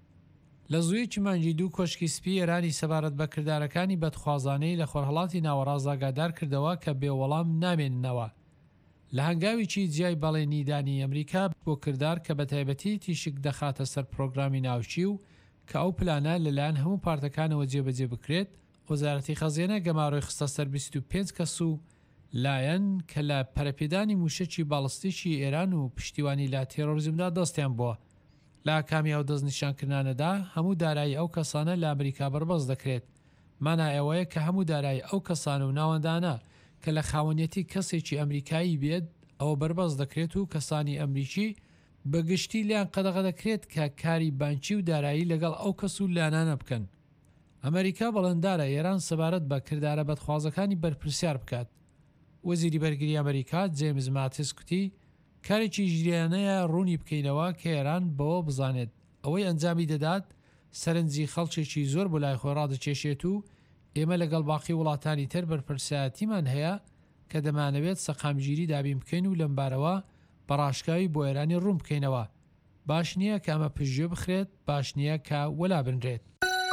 L: لە زوویەکی مانگی دوو کۆشکی سپی ئێرانی سەبارەت بە کردارەکانی بەدخوازانەی لە خۆرهەڵاتی ناوەڕاست ئاگادار کردەوە کە بێوەڵام نامێننەوە. لە هەنگاویی جیای بەڵێنیدانی ئەمریکا بۆ کردار کە بە تایبەتی تیشک دەخاتە سەر پرۆگرامی ناوچی و کە ئەو پلانە لەلایەن هەموو پارتەکانەوە جێبەجێ بکرێت، وەزارەتی خەزیێنە گەماڕۆی خستە سەر بیست و پێنج کەس و لایەن کە لە پەرەپێدانی موشەکی باڵستیکی ئێران و پشتیوانی لا تێرۆریزمدا دەستیان بووە. لە کامی ئەو دەستنیشانکردانەدا هەموو دارایی ئەو کەسانە لە ئەمریکا بەربەست دەکرێت. مانا ئەوەیە کە هەموو دارایی ئەو کەسانە و ناوەندانە کە لە خاوەنیەتی کەسێکی ئەمریکایی بێت ئەوە بەربەست دەکرێت و کەسانی ئەمریکی بەگشتی لیان قەدەغە دەکرێت کە کاری بانکی و دارایی لەگەڵ ئەو کەس و لانانە بکەن. ئەمریکا بەڵێندارە ئێران سەبارەت بە کردارە بەدخوازەکانی بەرپرسیار بکات. وەزیری بەرگری ئەمریکا جێمز ماتیس کوتی کارێکی ژیریانەیە ڕوونی بکەینەوە کە ئێران بەوە بزانێت ئەوەی ئەنجامی دەدات سەرنجی خەڵکێکی زۆر بۆ لای خۆی ڕادەکێشێت و ئێمە لەگەڵ باقی وڵاتانی تر بەرپرسایەتیمان هەیە کە دەمانەوێت سەقامگیری دابین بکەین و لەمبارەوە بەڕاشکاوی بۆ ئێرانی ڕوون بکەینەوە. باش نییە کە ئەمە پژێ بخرێت، باش نییە کە وەلا بنرێت.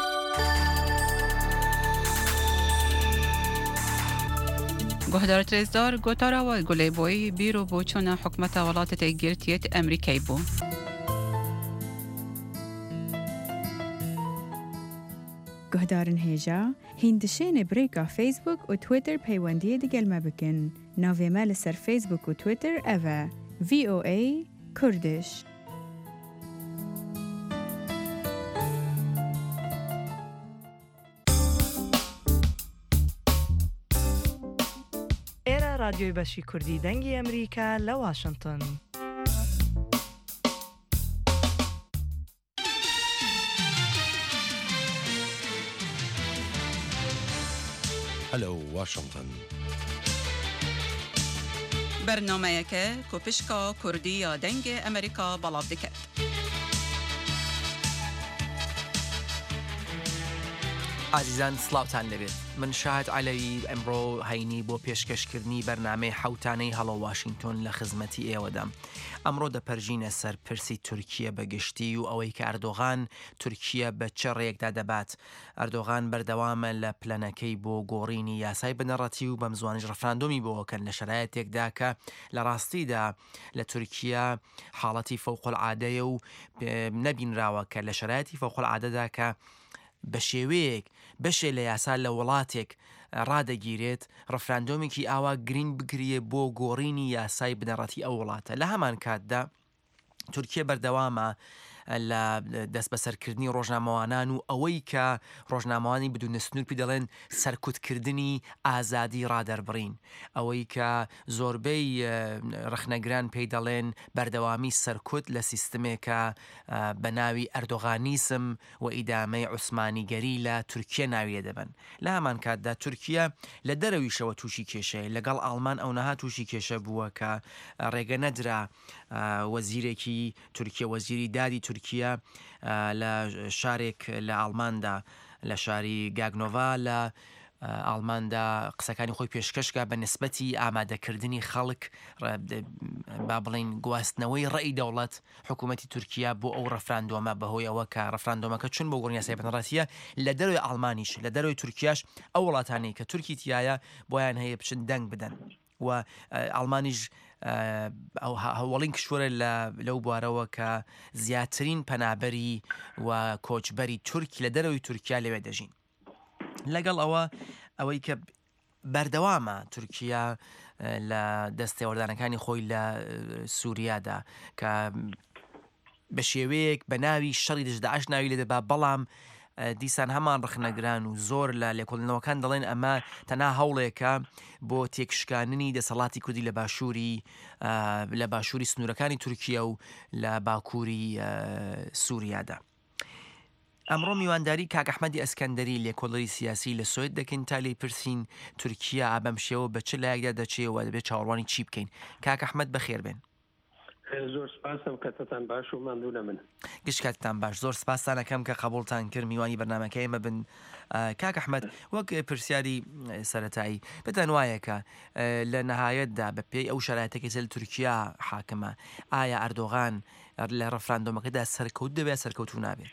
K: گۆهدارە رێزدار گۆتاراوە گولەی بۆی بیرۆ بۆ چوونە حکومەتە وڵاتە یەکگرتوێت ئەمریکای بوو.
N: گۆهدارن هێژا هیندشێنێ برێکا فیسبوک و تویتر پەیوەندیە دەگەلمە بکەن. ناوێمە لەسەر فیسبوک و تویتر ئەڤە ڤی ئۆ ئەی کوردش.
O: ئێرە رادیۆی بەشی کوردی دەنگی ئەمریکا لە واشنگتن.
I: هەلو واشنگتن.
K: بەرنامەیەکە کۆپشکا کوردی یا دەنگی ئەمریکا بەڵاو دەکات.
P: ئازیزان سلااوان لەبێت من شاهد علەوی ئەمڕۆ هەینی بۆ پێشکەشکردنی بەرنامەی حوتانەی هەڵە واشنگتۆن لە خزمەتی ئێوەدام. ئەمڕۆ دەپەرژینە سەر پرسی تورکیە بەگشتی و ئەوەی کە ئەردۆغان تورکیە بە چه ڕێکدا دەبات. ئەردۆغان بەردەوامە لە پلەنەکەی بۆ گۆڕینی یاسای بنەڕەتی و بەم زوانش ڕەفراندۆمی بۆکەن لە شرایەتێکدا کە لە ڕاستیدا لە تورکیا حاڵەتی فەوقەلعادەیە و نەبینراوە کە لە شرایەتی فەوقەلعادەدا کە بە شێوەیەک بەشێ لە یاسا لە وڵاتێک ڕادەگیرێت ڕەفراندۆمێکی ئاوا گرنگ بگریە بۆ گۆڕینی یاسای بنەڕەتی ئەو وڵاتە. لە هەمان کاتدا تورکیە بەردەوامە لە دەست بەسەرکردنی ڕۆژنامەوانان و ئەوەی کە ڕۆژنامەوانی بدون سنوورپی دەڵێن سەرکوتکردنی ئازادی ڕادەربڕین، ئەوەی کە زۆربەی ڕخنەگران پێی دەڵێن بەردەوامی سەرکوت لە سیستمێکە بە ناوی ئەردۆغانیسم و ئیدامەی عوسمانیگەری لە تورکیە ناویە دەبن. لە هەمان کاتدا تورکیە لە دەرەویشەوە تووشی کێشەیە، لەگەڵ ئاڵمان ئەو نەها تووشی کێشە بووە کە ڕێگە نەدرا وەزیرێکی تورکیە وەزیری دادی تورکیە لە شارێک لە ئاڵماندا لە شاری گاگنۆڤا لە ئاڵماندا قسەکانی خۆی پێشکەشکە بە نسبەتی ئامادەکردنی خەڵک با بڵین گواستنەوەی ڕێی دەوڵەت حکوومەتی تورکیا بۆ ئەو ڕەفراندۆمە بەهۆی ئەوە کە ڕەفراندۆمەکە چون بۆ گۆڕینی یاسای بنەڕەتیە لە دەروی ئاڵمانیش لە دەروی تورکیاش ئەو وڵاتانەی کە تورکی تایە بۆیان هەیە بچن دەنگ بدەن و ئاڵمانیش هەوڵین کشوەرە لەو بوارەوە کە زیاترین پەنابەری و کۆچبەری تورکی لە دەرەوەی تورکیا لەوێ دەژین. لەگەڵ ئەوە ئەوەی کە بەردەوامە تورکیا لە دەستێوەردانەکانی خۆی لە سووریادا کە بە شێوەیەک بە ناوی شەڕی دژداعش ناوی لێ دەبا، بەڵام دیسان هەمان ڕخنەگران و زۆر لە لێکۆڵینەوەکان دەڵێن ئەمە تەنها هەوڵێکە بۆ تێکشکاندنی دەسەڵاتی کوردی لە باشووری لە باشووری سنوورەکانی تورکیە و لە باکووری سووریادا. ئەمڕۆ میوانداری کاک ئەحمەدی ئەسکەندەری لێکۆڵەری سیاسی لە سوێد دەکەین تا لێی پرسین تورکیا ئابەم شێوە بە چ لایەکدا دەچێەوە دەبێت چاوەڕوانی چی بکەین. کاک ئەحمەد بەخێر بێن.
G: زۆر سپاسم کەتتان باش و ماندوو لە من.
P: گشت کاتتان باش، زۆر سپاسانەکەم کە قبولتان کرد میوانی بەرنامەکە ئێمە بن. کاک ئەحمەد وەک پرسیاری سەرەتایی بتان وایەکە لە نەهایەتدا بە پێی ئەو شرایەتێکی لە تورکیا حاکمە، ئایا ئەردۆغان لە ڕەفراندۆمەکەدا سەرکەوت دەبێت سەرکەوتو نابێت؟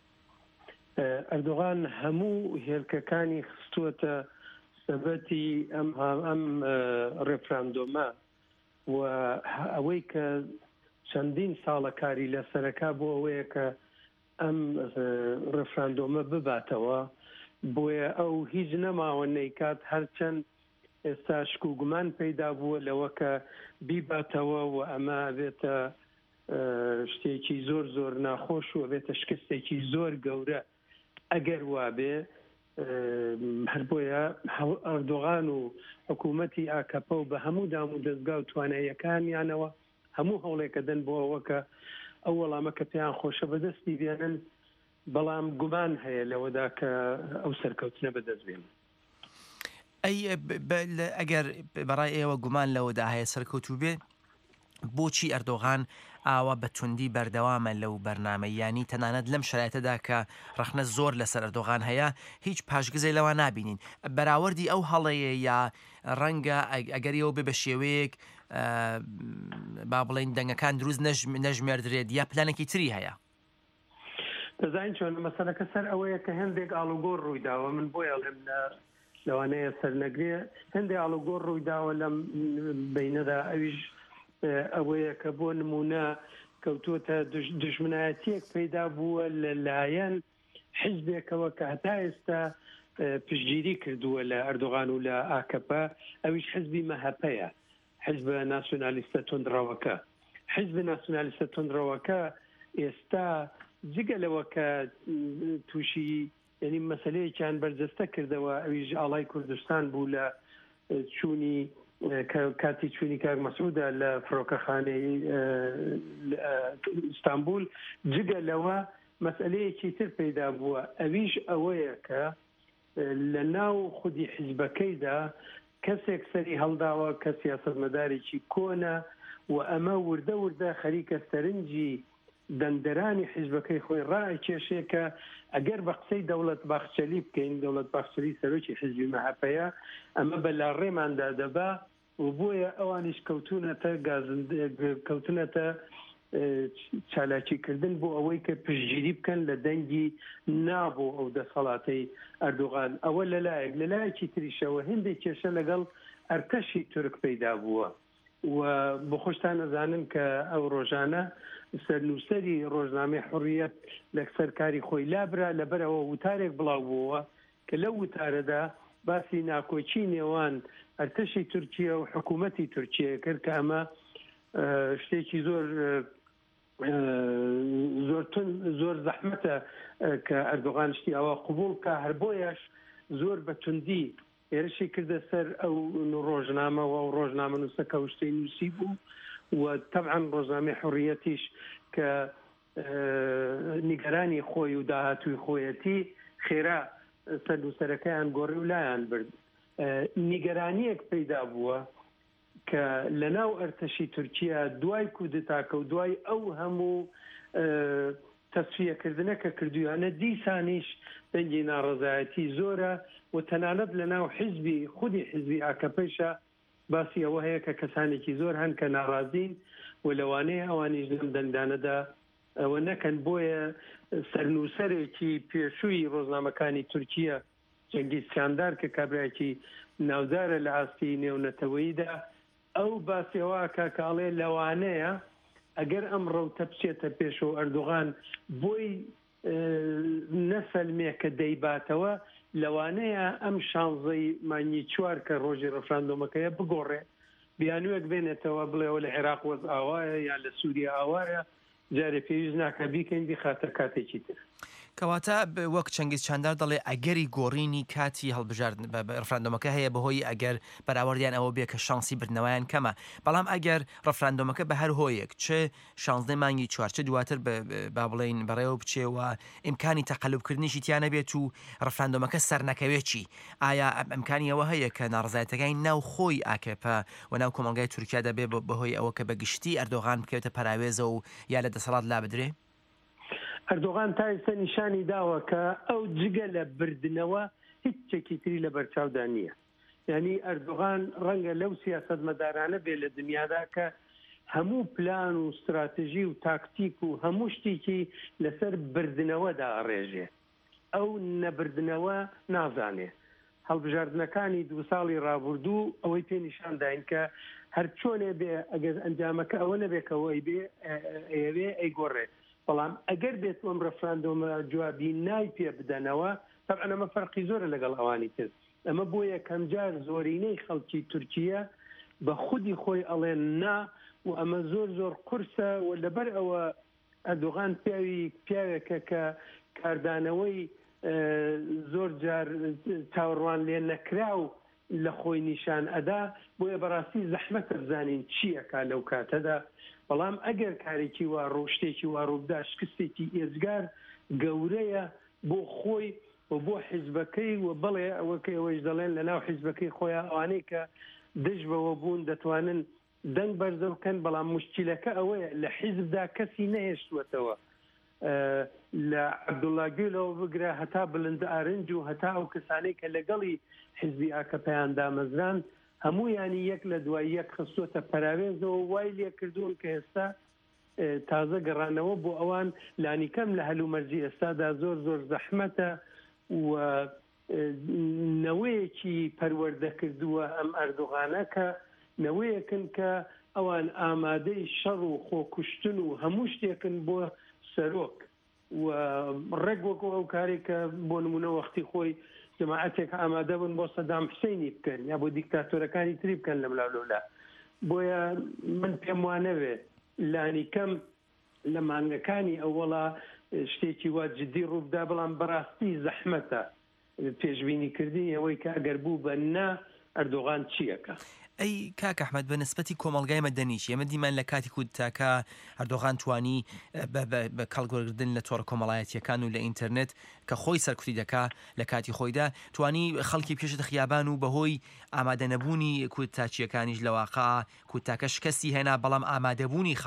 G: ئەردۆغان هەموو هێلکەکانی خستووەتە سەبەتی ئەم ئەم ڕێفراندۆمە و ئەوەی کە چەندین ساڵە کاری لە سەرەکا بۆ ئەوەیە کە ئەم ڕێفراندۆمە بباتەوە، بۆیە ئەو هیچ نەماوە نەیکات هەرچەند ئێستا شک و گومان پەیدا بووە لەوە کە بیباتەوە و ئەمە بێتە شتێکی زۆر زۆر ناخۆش و بێتە شکستێکی زۆر گەورە ئەگەر وابێ. هەر بۆیە ئەردۆغان و حکوومەتی ئاکەپە و بە هەموو دام و دەستگا و تواناییەکانیانەوە هەموو هەوڵێکە دەن بۆ ئەوە کە ئەو وەڵامە کە پێیان خۆشە بەدەستی بێنن، بەڵام گومان هەیە لەوەدا کە ئەو سەرکەوتنە بەدەست بێن.
P: ئەی ئەگەر بەڕای ئێوە گومان لەوەدا هەیە سەرکەوتوو بێ، بۆچی ئەردۆغان ئاوا بە توندی بەردەوامە لەو بەرنامە؟ ینی تەنانەت لەم شرایەتەدا کە ڕەخنە زۆر لەسەر ئەردۆغان هەیە هیچ پاشگزەی لەوە نابینین. بەراوردی ئەو هەڵەیە یا ڕەنگە ئەگەریەوە بێ بە شێوەیەک با بڵێن دەنگەکان دروست نەژمێردرێت یا پلانێکی تری هەیە؟
G: دەزانین چۆن مەسەلەکە سەر ئەوەیە کە هەندێک ئاڵوگۆڕ ڕوویداوە، من بۆیە لەم لەوانەیە سەرنەگرێ هەندێک ئاڵوگۆڕ ڕوویداوە لەم بینەدا، ئەویش ئەوەیە کە بۆ نمونە کەوتوتە دژمنایەتیەک پەیدا بووە لەلایەن حیزبێکەوە کە هەتا ئێستا پشتگیری کردووە لە ئەردۆغان و لە ئاکەپە، ئەویش حیزبی مەهەپەیە، حیزبە ناسیۆنالیستە تۆندڕەوەکە. حیزبە ناسیۆنالیستە تۆندڕەوەکە ئێستا جگە لەوە کە تووشی یعنی مەسەلەیەکیان بەرجەستە کردەوە، ئەویش ئاڵای کوردستان بوو لە چوونی کاتی چوونی کاک مەسعودە لە فڕۆکەخانەی ئیستانبول. جگە لەوە مەسئلەیەکی تر پەیدا بووە، ئەویش ئەوەیە کە لە ناو خودی حیزبەکەیدا کەسێک سەری هەڵداوە کە سیاسەتمەدارێکی کۆنە و ئەمە وردە وردە خەریکە سەرنجی
Q: دەندەرانی حیزبەکەی خۆی ڕائکێشێ کە ئەگەر بە قسەی دەوڵەت باخچەلی بکەین دەوڵەت باخچەلی سەرۆکی حیزبی مەحەپەیە ئەمە بەلا ڕێماندا دەبا و بۆیە ئەوانیش کەوتونەتە کەوتونەتە چالاکیکردن بۆ ئەوەی کە پشتگیری بکەن لە دەنگی نابوو ئەو دەسەڵاتەی ئەردوغان ئەوە لەلایەک لەلایەکی تریشەوە هێندێک کێشە لەگەڵ ئەرتەشی تورک پەیدا بووە و بۆ خۆشتان ئەزانن کە ئەو ڕۆژانە سەرنووسەری ڕۆژنامەی حڕیەت لە سەرکاری خۆی لابرا لەبەرەوە وتارێک بڵاو بووە کە لەو وتارەدا باسی ناکۆچی نێوان ئەرتەشی تورکیا و حکوومەتی تورکیا کرد کە ئەمە شتێکی زۆر زۆر زەحمەتە کە ئەردوغان شتی ئەوە قبول کە هەر بۆیەش زۆر بە توندی هێرشی کردە سەر ئەو ڕۆژنامەوە و ڕۆژنامە نووسەکە و شتەی نووسی بوو و طبعا ڕۆژنامەی حڕیەتیش کە نیگەرانی خۆی و داهاتووی خۆیەتی خێرا سەرنووسەرەکەیان گۆڕی و لایان برد نیگەرانیەک پەیدا بووە کە لەناو ئەرتەشی تورکیا دوای کودتاکە و دوای ئەو هەموو تەسفیەکردنەکە کردویانە دیسانیش دەنگی ناڕەزایەتی زۆرە و تەنانەت لەناو حیزبی خودی حیزبی ئاکەپەیشە باسی ئەوە هەیە کە کەسانێکی زۆر هەن کە ناڕازین و لەوانەیە ئەوانیش لەم دەنگدانەدا ئەوە نەکەن بۆیە سەرنووسەرێکی پێشووی ڕۆژنامەکانی تورکیا جەنگیز کاندار کە کابراایکی ناودارە لە ئاستی نێونەتەوەییدا ئەو باسیەوەکە کاڵێ لەوانەیە ئەگەر ئەم ڕەوتە بچێتە پێشەوە ئەردوغان بۆی نەسەلمێ کە دەیباتەوە لەوانەیە ئەم شانزەی مانگی چوار کە ڕۆژی ڕەفراندۆمەکەیە بگۆڕێ بیانوێک بێنێتەوە بڵێەوە لە عێراق وەز ئاوایە یان لە سووریا ئاوایە جارێ پێویست ناکە بیکەین بخاتە کاتێکی تر.
P: کەواتە وەک چەنگیز چاندار دەڵێ ئەگەری گۆڕینی کاتی هەڵبژاردن ڕفراندۆمەکە هەیە بەهۆی ئەگەر بەراوردیان ئەوە بێ کە شانسی بردنەوەیان کەمە بەڵام ئەگەر ڕفراندۆمەکە بە هەر هۆیەک چه شانزدەی مانگی چوارچە دواتر با بڵێن بەڕێوە بچێەوە ئیمکانی تەقەلبکردنیشی تیانە بێت و ڕفراندۆمەکە سەرنەکەوێکی ئایا ئەمکانی ئەوە هەیە کە ناڕزایەتەکەی ناو خۆی ئاکەپە و ناو کۆمەلگای تورکیا دەبێ بەهۆی ئەوە کە بەگشتی ئەردۆغان بکەوێتە پەراوێزە و یا لە دەسەڵات لا بدرێ؟
Q: ئەردوغان تا ئێستا نیشانی داوە کە ئەو جگە لە بردنەوە هیچ چێکی تری لە بەرچاودا نییە. یعنی ئەردوغان ڕەنگە لەو سیاست مەدارانە بێ لە دنیادا کە هەموو پلان و استراتژی و تاکتیک و هەموو شتێکی لەسەر بردنەوەدا ڕێژێ. ئەو نەبردنەوە نازانێ. هەڵبژاردنەکانی دو ساڵی ڕابردوو ئەوەی پێ نیشانداین کە هەر چۆنێ بێ ئەگەر ئەنجامەکە ئەوە نەبێکەوەی بێ ئەوێ ئەیگۆڕێ. بەڵام ئەگەر بێت ئەم ڕەفراندۆمە جوابی نای پێ بدەنەوە طبعا ئەمە فەرقی زۆرە لەگەڵ ئەوانی تر ئەمە بۆ یەکەم جار زۆرینەی خەڵکی تورکیا بە خودی خۆی ئەڵێن نا و ئەمە زۆر زۆر قورسە و لەبەر ئەوە ئەردوغان پیاوی پیاوێکە کە کاردانەوەی زۆر جار چاوەڕوان لێ نەکرا و لە خۆی نیشان ئەدا بۆیە بەڕاستی زەحمەتە بزانین چیەکە لەو کاتەدا بەڵام ئەگەر کارێکی وا ڕۆشتێکی وا ڕووبدا شکستێکی ئێزگار گەورەیە بۆ خۆی و بۆ حیزبەکەی و بڵێ ئەوەکە ئەوەش دەڵێن لە ناو حیزبەکەی خۆیان ئەوانەی کە دژ بەوە بوون دەتوانن دەنگ بەرزە بکەن بەڵام مشکلەکە ئەوەیە لە حیزبدا کەسی نەهێشتوەتەوە لە عەبدوڵڵا گوێلەوە بگرە هەتا بلند ئارنج و هەتا ئەو کەسانەی کە لەگەڵی حیزبی ئاکەپەیان دامەزران هەموویانی یەک لە دوای یەک خستۆتە پەراوێزەوە وای لێ کردوون کە ئێستا تازە گەڕانەوە بۆ ئەوان لانیکەم لە هەلومەرجی ئێستادا زۆر زۆر زەحمەتە و نەوەیەکی پەروەردە کردووە ئەم ئەردوغانە کە نەوەیەکن کە ئەوان ئامادەی شەڕ و خۆکوشتن و هەموو شتێکن بۆ سەرۆک و ڕێک وەکو ئەو کارێک کە بۆ نمونە وەختی خۆی جەماعەتێک ئامادە بن بۆ سەدام حوسێنی بکەن یا بۆ دیکتاتۆرەکانی تری بکەن لە ملاولولا بۆیە من پێم وانەوێ لانی کەم لە مانگەکانی ئەوەڵا شتێکی وا جدی ڕووبدا بەڵام بەڕاستی زەحمەتە پێشبینیکردنی ئەوەی کە ئەگەر بوو بە نا ئەردوغان چیەکە.
P: ئەی کاک ئەحمەد بە نسبەتی کۆمەڵگای مەدەنیش ئێمە دیمان لە کاتی کودتاکە ئەردوغان توانی بە کەڵگۆڕکردن لە تۆڕە کۆمەڵایەتیەکان و لە ئینتەرنێت کە خۆی سەرکوتی دەکا لە کاتی خۆیدا توانی خەڵکی پێشتە خیابان و بەهۆی ئامادە نەبوونی کودتاچیەکانیش لە واقع کودتاکە شکستی هێنا بەڵام ئامادەبوونی خەڵک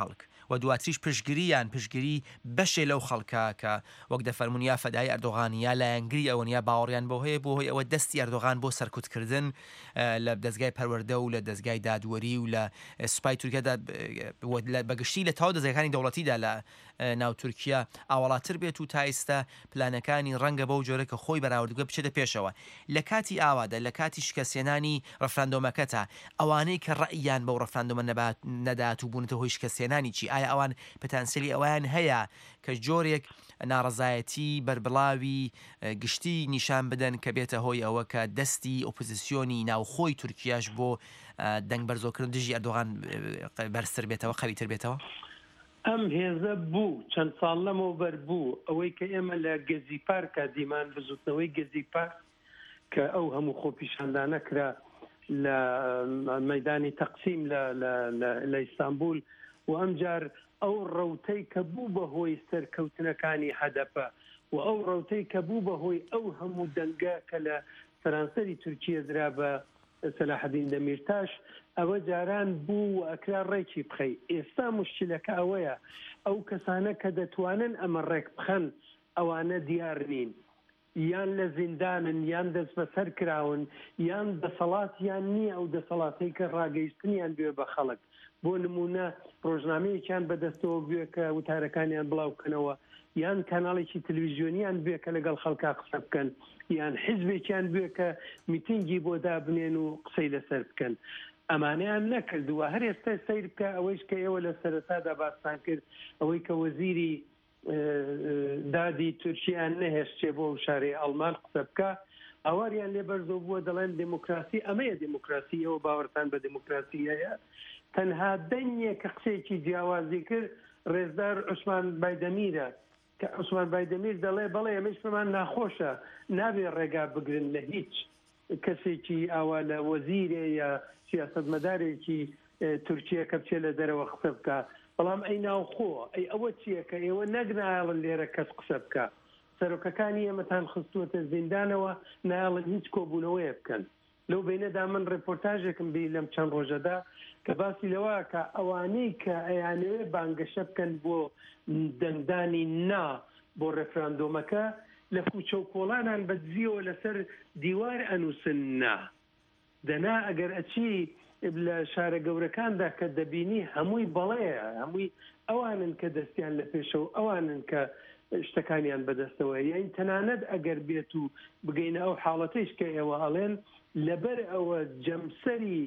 P: و دواتریش پشگیریان پشگیری بەشێ لەو خەڵکە کە وەک دەفەرمونیا فەدای ئەردۆغان یا لایەنگری ئەوەنیا باوەڕیان بۆ هەیە بۆ هۆی ئەوە دەستی ئەردۆغان بۆ سەرکوتکردن لە دەستگای پەروەردە و لە دەستگای دادوەری و لە سوپای تورکیادا بەگشتی لە تاو دەستگاکانی دەوڵەتیدا لە ناو تورکیا ئاوەڵاتر بێت و تا ئێستا پلانەکانی ڕەنگە بەو جۆرە کە خۆی بەراوردگە بچێتە پێشەوە لە کاتی ئاوادا لە کاتی شکەسێنانی ڕەفراندۆمەکەتە ئەوانەی کە ڕەئیان بەو ڕەفراندۆمە نەدات و بوونەتە هۆی شکەسێنانی چی ئایا ئەوان پتانسیلی ئەویان هەیە کە جۆرێک ناڕزایەتی بربڵاوی گشتی نیشان بدەن کە بێتە هۆی ئەوە کە دەستی ئۆپۆزیسیۆنی ناوخۆی تورکیاش بۆ دەنگ بەرزۆکردن دژی ئەردۆغان بەرزتر بێتەوە قەویتر بێتەوە
Q: ئەم هێزە بوو چەند ساڵ لەمەوە بەربوو ئەوەی کە ئێمە لە گەزی پارکە دیمان بزوتنەوەی گەزی پارک کە ئەو هەموو خۆپیشاندانە کرا لە مەدانی تەقسیم لە ئیستانبول و ئەمجار ئەو ڕەوتەی کە بوو بە هۆی سەرکەوتنەکانی هەدەپە و ئەو ڕەوتەی کە بوو بە هۆی ئەو هەموو دەنگە کە لە سەرانسەری تورکیە درا بە سەلاحەدین دەمیرتاش ئەوە جاران بوو و ئەکرا ڕێکی بخەی ئێستا مشکلەکە ئەوەیە ئەو کەسانە کە دەتوانن ئەمە ڕێک بخەن ئەوانە دیار نین یان لە زیندانن یان دەست بەسەر کراون یان دەسەڵاتیان نییە ئەو دەسەڵاتی کە ڕاگەیشتنیان بێ بە خەڵک بۆ نمونە ڕۆژنامەیەکیان بەدەستەوە بێ کە وتارەکانیان بڵاو بکەنەوە یان کاناڵێکی تەلەڤیزیۆنیان بێ کە لەگەڵ خەڵکا قسە بکەن یان حیزبێکیان بێ کە میتینگی بۆ دابنێن و قسەی لەسەر بکەن ئەمانەیان نەکردووە هەر ئێستا سیر بکە ئەوەیش کە ئێوە لە سەرەتادا باسان کرد ئەوەی کە وەزیری دادی تورکیان نەهێشتێ بۆ شارەی ئەڵمان قسە بکە ئەوەریان لێ بەرزۆ بووە دەڵێن دموکراسی ئەمەیە دموکراسی ئەوە باوەڕتان بە دموکراسی هەیە تەنها دەنگێک کە قسێکی جیاوازی کرد ڕێزدار عوسمان بایدەمیرە کە عوسمان بایدەمیر دەڵێ بەڵێ ئەمەش پێمان ناخۆشە نابێ ڕێگا بگرن لە هیچ کەسێکی ئاوا لە وەزیرێ یا سیاسەتمەدارێکی تورکیە کە بچێت لە دەرەوە قسە بکە بەڵام ئەی ناوخۆ ئەی ئەوە چییە کە ئێوە نەگنایڵن لێرە کەس قسە بکە سەرۆکەکانی ئێمەتان خستووەتە زیندانەوە نایڵن هیچ کۆبوونەوەیە بکەن لەو بینەدا من ڕێپۆرتاژێکم بی لەم چەند ڕۆژەدا کە باسی لەوە کە ئەوانەی کە ئەیانەوێ بانگەشە بکەن بۆ دەنگدانی نا بۆ ڕێفراندۆمەکە لە کوچە و کۆڵانان بەدزیەوە لەسەر دیوار ئەنووسن نا دەنا ئەگەر ئەچی لە شارە گەورەکاندا کە دەبینی هەمووی بەڵەیە هەمووی ئەوانن کە دەستیان لە پێشەوە ئەوانن کە شتەکانیان بەدەستەوە یان تەنانەت ئەگەر بێت و بگەینە ئەو حاڵەتەیش کە ئێوە ئەڵێن لەبەر ئەوە جەمسەری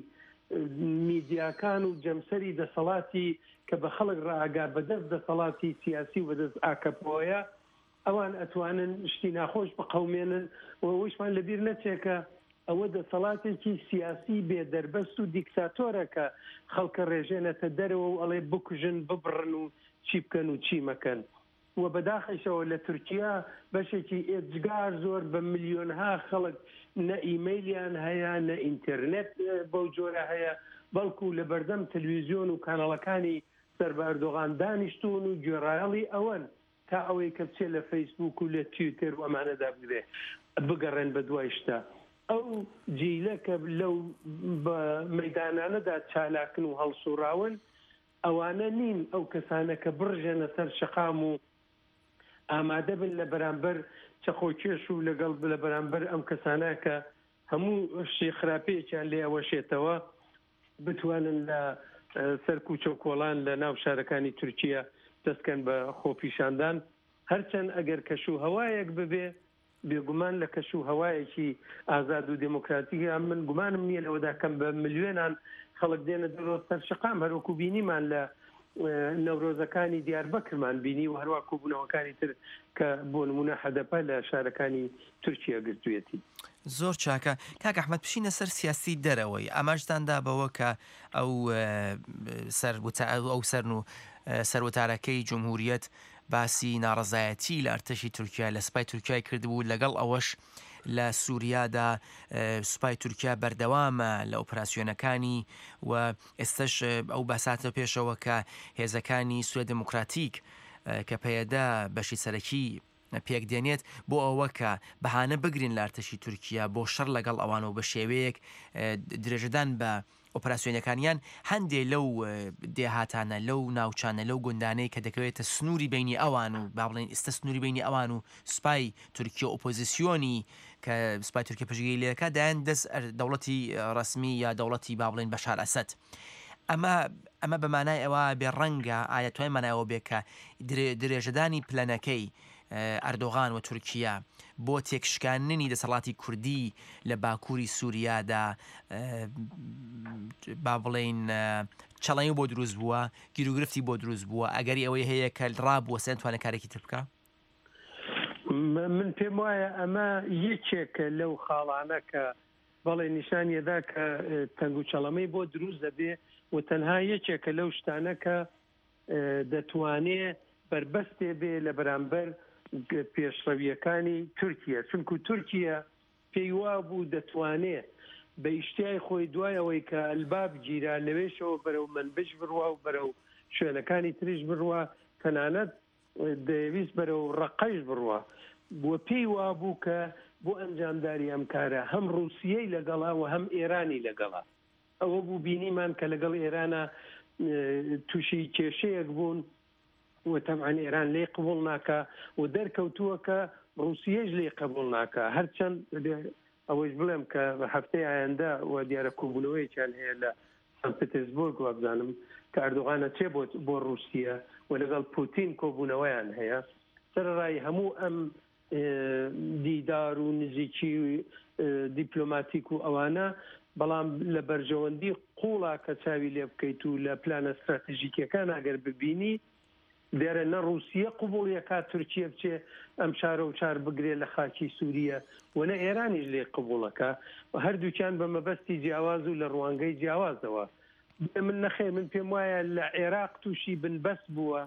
Q: میدیاکان و جەمسەری دەسەڵاتی کە بە خەڵک ڕاگا بەدەست دەسەڵاتی سیاسی و بەدەست ئاکەپۆیە ئەوان ئەتوانن شتی ناخۆش بقەومێنن و ئەوەشمان لەبیر نەچێکە ئەوە دەسەڵاتێکی سیاسی بێ دەربەست و دیکتاتۆرە کە خەڵکە ڕێژێنەتە دەرەوە و ئەڵێ بکوژن ببڕن و چی بکەن و چی مەکەن و بەداخەشەوە لە تورکیا بەشێکی ئێجگار زۆر بە ملیۆنها خەڵک نە ئیمەیلیان هەیە نە ئینتەرنێت بەو جۆرە هەیە بەڵکو لە بەردەم تەلەڤیزیۆن و کاناڵەکانی سەر بە ئەردۆغان دانیشتون و گوێڕایەڵی ئەوەن تا ئەوەی کە بچێت لە فەیسبوک و لە تویتر و ئەمانەدا بگرێ بگەڕێن بە دوای شتە ئەو جیلەکە لەو مەیدانانەدا چالاکن و هەڵسوڕاون ئەوانە نین ئەو کەسانە کە بڕژێنە سەر شەقام و ئامادە بن لە بەرامبەر چەخۆکێش و لەگەڵ لە بەرامبەر ئەم کەسانە کە هەموو شتی خراپەیەکیان لێ ئەوەشێتەوە بتوانن لە سەر کوچە و کۆڵان لە ناو شارەکانی تورکیا دەستکەن بە خۆپیشاندان هەرچەند ئەگەر کەش و هەوایەک ببێ بێگومان لە کەش و هەوایەکی ئازاد و دموکراتیک من گومانم نییە لەوەدا کەم بە ملیۆنان خەڵک دێنە دەرەوە سەر شەقام هەروەکو بینیمان لە نەورۆزەکانی دیاربەکرمان بینی و هەروە کۆبوونەوەکانی تر کە بۆ نمونە هەدەپە لە شارەکانی تورکیا گرتوێتی
P: زۆر چاکە کاک ئەحمەد بشینە سەر سیاسی دەرەوەی ئاماژداندا بەوە کە ئەو سەر ئەو سەرن و سەرۆتارەکەی جمهوریەت باسی ناڕزایەتی لە ئەرتەشی تورکیا لە سوپای تورکیای کردبوو لەگەڵ ئەوەش لە سووریادا سوپای تورکیا بەردەوامە لە ئۆپراسیۆنەکانی و ئێستش ئەو باساتە پێشەوە کە هێزەکانی سوێ دموکراتیک کە پەیەدا بەشی سەرەکی پێکدێنێت بۆ ئەوە کە بەهانە بگرین لە ئەرتەشی تورکیا بۆ شەڕ لەگەڵ ئەوانەوە بە شێوەیەک درێژەدان بە ئۆپراسسیۆنەکانیان هەندێ لەو دێهاتانە لەو ناوچانە لەو گوندانەی کە دەکەوێتە سنووری بینی ئەوان و با بڵێن ئێستا سنووری بینی ئەوان و سوپای تورکیە ئۆپۆزیسیۆنی کە سوپای تورکیە پشگیری لێەکە دایان دەست دەوڵەتی ڕسمی یا دەوڵەتی با بڵێن بەشار ئەسەد ئەمە ئەمە بەمانای ئەوە بێ ڕەنگە ئایا توای مانایەوە بێ کە درێژەدانی پلەنەکەی ئەردۆغان و تورکیا بۆ تێکشکاندنی دەسەڵاتی کوردی لە باکووری سووریادا با بڵێن چەڵەنی بۆ دروست بووە گیرروگرفتی بۆ دروست بووە ئەگەری ئەوەی هەیە کە ڕابووە سێن توانە کارێکی تر بکە
Q: من پێم وایە ئەمە یەکێکە لەو خاڵانە کە بەڵێ نیشانیەدا کە تەنگ و چەڵەمەی بۆ دروست دەبێ و تەنها یەکێکە لەو شتانە کە دەتوانێت بربەستێ بێ لە بەرامبەر پێشڕەویەکانی تورکیا چونکو تورکیا پێی وا بوو دەتوانێت بە ئیشتیای خۆی دوایەوەی کە ئەلباب گیرا لەوێشەوە بەرەو منبش بڕوا و بەرەو شوێنەکانی تریش بڕوا تەنانەت دەویست بەرەو ڕقەش بڕوا بۆ پێی وا بوو کە بۆ ئەنجامداری ئەم کارە هەم رووسیەی لەگەڵا و هەم ئێرانی لەگەڵا ئەوە بوو بینیمان کە لەگەڵ ئێرانە تووشی کێشەیەک بوون و تەبعاً ئێران لێ قبول ناکە و دەرکەوتووە کە رووسیەش لێ قبول ناکە هەرچەند ئەوەش بڵێم کە هەفتەی ئایندا و دیارە کۆبوونەوەیەکیان هەیە لە سەن پێترسبورگ وابزانم کە ئەردۆغانە چێ بۆ رووسیە و لەگەڵ پوتین کۆبوونەوەیان هەیە سەرڕای هەموو ئەم دیدار و نزیکی دیپلۆماتیک و ئەوانە بەڵام لە بەرژەوەندی قوڵا کە چاوی لێ بکەیت و لە پلانە استراتیژیکەکان ئەگەر ببینی دیارە نە رووسیە قبوڵیەکە تورکیە بچێ ئەم شارە و چار بگرێ لە خاکی سووریە و نە ئێرانیش لێ قبوڵەکە و هەردووکیان بە مەبەستی جیاواز و لە ڕوانگەی جیاوازەوە من نەخێ من پێم وایە لە عێراق تووشی بنبەست بووە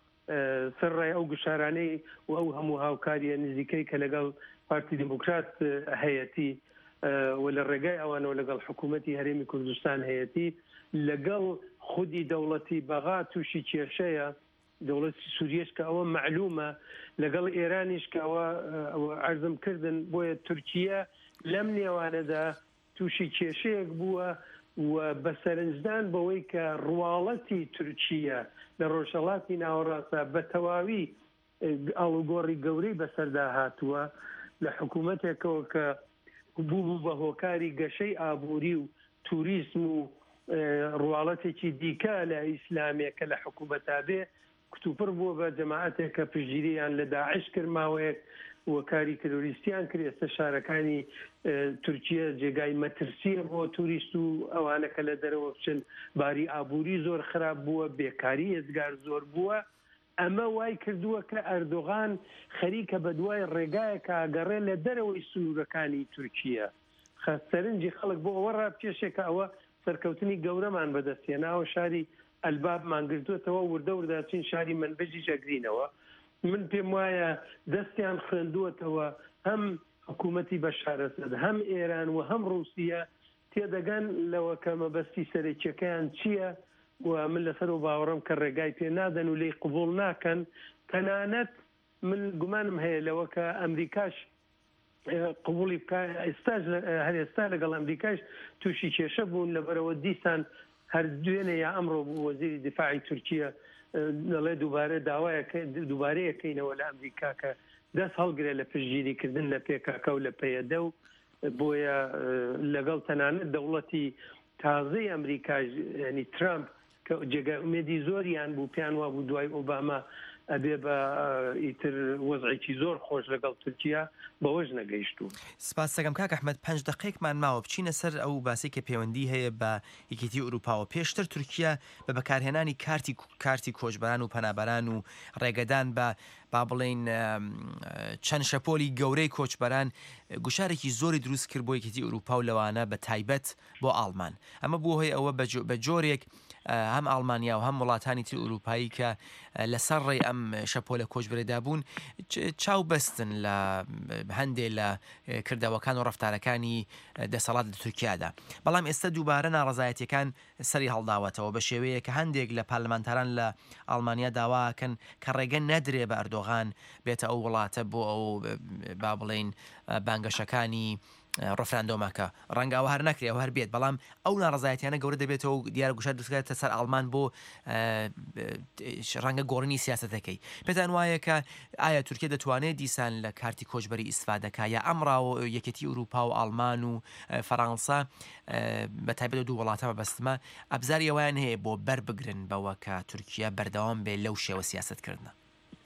Q: سەرڕای ئەو گشارانەی و ئەو هەموو هاوکاریە نزیکەی کە لەگەڵ پارتی دموکرات هەیەتی و لە ڕێگای ئەوانەوە لەگەڵ حکوومەتی هەرێمی کوردستان هەیەتی لەگەڵ خودی دەوڵەتی بەغا تووشی کێشەیە دەوڵەتی سووریەش کە ئەوە معلومە لەگەڵ ئێرانیش کە ئەوە عەرزم کردن بۆیە تورکیە لەم نێوانەدا تووشی کێشەیەک بووە و بەسەرنجدان بەوەی کە ڕواڵەتی تورکیە لە ڕۆژهەڵاتی ناوەڕاستە بە تەواوی ئاڵوگۆڕی گەورەی بەسەردا هاتووە لە حکوومەتێکەوە کە بوو بە هۆکاری گەشەی ئابووری و توریسم و ڕواڵەتێکی دیکە لە ئیسلامێکە لە حکوومەتا بێ کتوپڕ بووە بە جەماعەتێکە پشگیریان لە داعش کردماوەیەک وەکاری تەرۆریستیان کرد ئێستا شارەکانی تورکیە جێگای مەترسیە بۆ توریست و ئەوانە کە لە دەرەوە بچن باری ئابووری زۆر خراپ بووە بێکاری ێزگار زۆر بووە ئەمە وای کردووە کە ئەردۆغان خەریکە بە دوای ڕێگایەکە ئاگەڕێ لە دەرەوەی سنوورەکانی تورکیە سەرنجی خەڵک بۆ ئەوە ڕاپێشێکە ئەوە سەرکەوتنی گەورەمان بەدەستێناوە شاری ئەلباب مانگردووەتەوە وردە ورداچین شاری منبەجی جەگرینەوە من پێم وایە دەستیان خوێندووەتەوە هەم حکوومەتی بەشار ئەسەد هەم ئێران و هەم رووسیە تێدەگەن لەوە کە مەبەستی سەرەکیەکەیان چییە و من لەسەر و باوەڕم کە ڕێگای پێ نادەن و لێی قبول ناکەن تەنانەت من گومانم هەیە لەوە کە ئەمریکاش قبولی ئێستاش هەر ئێستا لەگەڵ ئەمریکاش تووشی کێشە بوون لەبەرەوە دیسان هەر دوێنێ یا ئەمڕۆ بوو وەزیری دیفاعی تورکیە دەڵێ دووبارە داوایە دووبارەیەکەینەوە لە ئەمریکا کە دەست هەڵگرێ لە پشگیریکردن لە پێکاکە و لە پەیەدە و بۆیە لەگەڵ تەنانەت دەوڵەتی تازەی ئەمریکاش ینی ترامپ کە جێگای ئومێدی زۆریان بوو پیان وا بوو دوای ئۆباما ئەبێ بە ئیتر وەزعێکی زۆر خۆش لەگەڵ تورکیا بەوەش نەگەیشتوو.
P: سپاس دەکەم کاک ئەحمەد پێنج دقەیەکمان ماوە بچینە سەر ئەو باسی کە پەیوەندی هەیە بە یەکێتی ئوروپاوە پێشتر تورکیا بە بەکارهێنانی کارتی کارتی کۆچبەران و پەنابەران و ڕێگەدان بە با بڵێن چەند شەپۆلی گەورەی کۆچبەران گوشارێکی زۆری دروست کرد بۆ یەکێتی ئوروپا و لەوانە بە تایبەت بۆ ئاڵمان ئەمە بۆ هۆی ئەوە بە جۆرێک هەم ئەڵمانیا و هەم وڵاتانی تر ئوروپایی کە لەسەر ڕێی ئەم شەپۆلە کۆچبەرێدا بوون چاو بەستن لە هەندێک لە کردەوەکان و ڕەفتارەکانی دەسەڵات لە تورکیادا بەڵام ئێستا دووبارە ناڕەزایەتیەکان سەری هەڵداوەتەوە بە شێوەیە کە هەندێک لە پارلەمانتاران لە ئەڵمانیا داواکەن کە ڕێگە نەدرێ بە ئەردۆغان بێتە ئەو وڵاتە بۆ ئەو با بڵێن بانگەشەکانی ڕفراندۆمەکە ڕەنگاوە هەر نەکرێ و هەر بێت بەڵام ئەو ناڕزایەتیانە گەورە دەبێتەوە و دیارە گوشار دوستکاتە سەر ئەڵمان بۆ ڕەنگە گۆڕنی سیاستەکەی پێتان وایە کە ئایا تورکیا دەتوانێت دیسان لە کارتی کۆچبەری ئیسفادەکە یا ئەمڕاوە یەکێتی ئوروپا و ئەڵمان و فەڕەنسا بە تایبەت دوو وڵاتەمە بەستمە ئەبزاری ئەویان هەیە بۆ بەربگرن بەوە کە تورکیا بەردەوام بێت لەو شێوە سیاستکردنە.